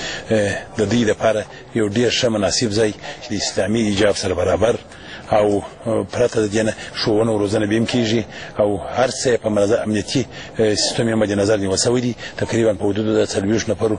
د دې لپاره یو ډېر ښه مناسب ځای چې د اسلامي ایجاب سره برابر او پرته د دې نه ښوونه او روزنه به هم کېږي او هر څه په منظم امنیتي سیستم یې مد نظر نیول شوی دي. تقریبا په حدود د 40 نفرو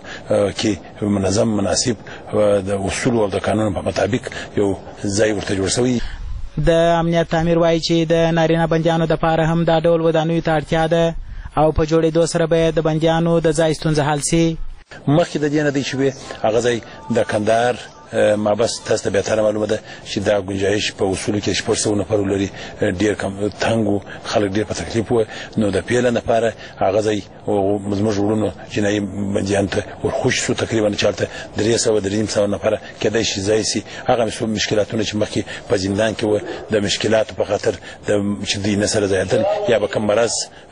کې منظم مناسب د اصول او د قانون په مطابق یو ځای ورته جوړ شوی. د امنیت تعمیر وایي چې د نارینه بندیانو دپاره هم دا ډول ودانیو ته اړتیا ده او په جوړېدو سره به د بندیانو د ځای ستونزه حل سي. مخکې د دې نه دی چې هغه ځای د کندهار محبس تاسو ته بهتره معلومه ده چې دا گنجایش په اصولو کې 600 نفر لري ډیر کم تنګو خلک ډیر په تکلیف وو نو د پیله لپاره هغه ځای او زموږ ورونو جنایي بندیان ته ورخوش شو تقریبا چارته 300 نفر کېدای شي ځای سي. هغه مشکلاتونه چې مخکې په زندان کې و د مشکلاتو په خاطر د چې د نسل زیاتل یا به کم مرض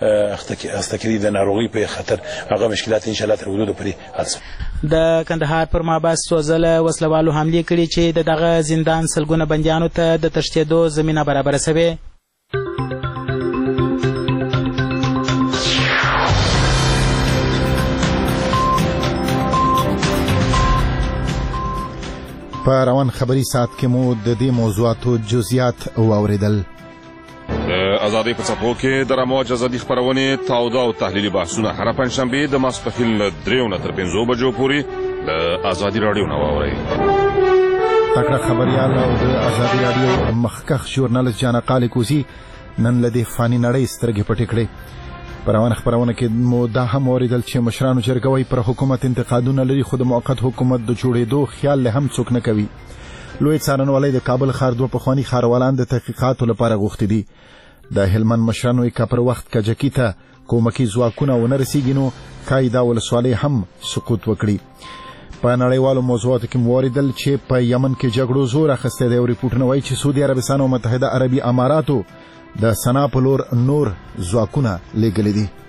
اختکری د ناروغي په خاطر هغه مشکلات ان شاء الله تر حدود پورې حل شي. د کندهار پر محبس څو ځله وسلوالو حملې کړي چې دغه زندان سلګونه بندیانو ته د تښتېدو زمینه برابره شوې. په روان خبري ساعت کې مو د دې موضوعاتو جزئیات واوریدل. د ازادۍ په څپو کې د رامواج ازادي خپرونې تاوده او تحلیلي بحثونه هره پنجشنبې د ماسپښین له 3 نه تر 5 بجو پورې د ازادي راډیو نه واورئ. تکړه خبريال او د ازادي راډیو مخکښ ژورنالست جانا قالي کوزي نن له دې فاني نړۍ سترګې پټې کړې. په روانه خپرونه کې مو دا هم واورېدل چې مشرانو جرګه پر حکومت انتقادونه لري، خو د موقت حکومت د جوړېدو خیال له هم څوک نه کوي. لوی څارنوالۍ د کابل ښار 2 پخواني ښاروالان د تحقیقاتو لپاره غوښتي دي. د هلمند مشرانو که پر وخت کجکي ته کومکي ځواکونه ونه رسیږي نو کای دا ولسوالۍ هم سقوط وکړي. په نړیوالو موضوعاتو کې واورېدل چې په یمن کې جګړو زور اخیستی دی او ریپورټونه وایي چې سعودي عربستان او متحده عربي اماراتو د سنا په لور نور ځواکونه لیږلي دي.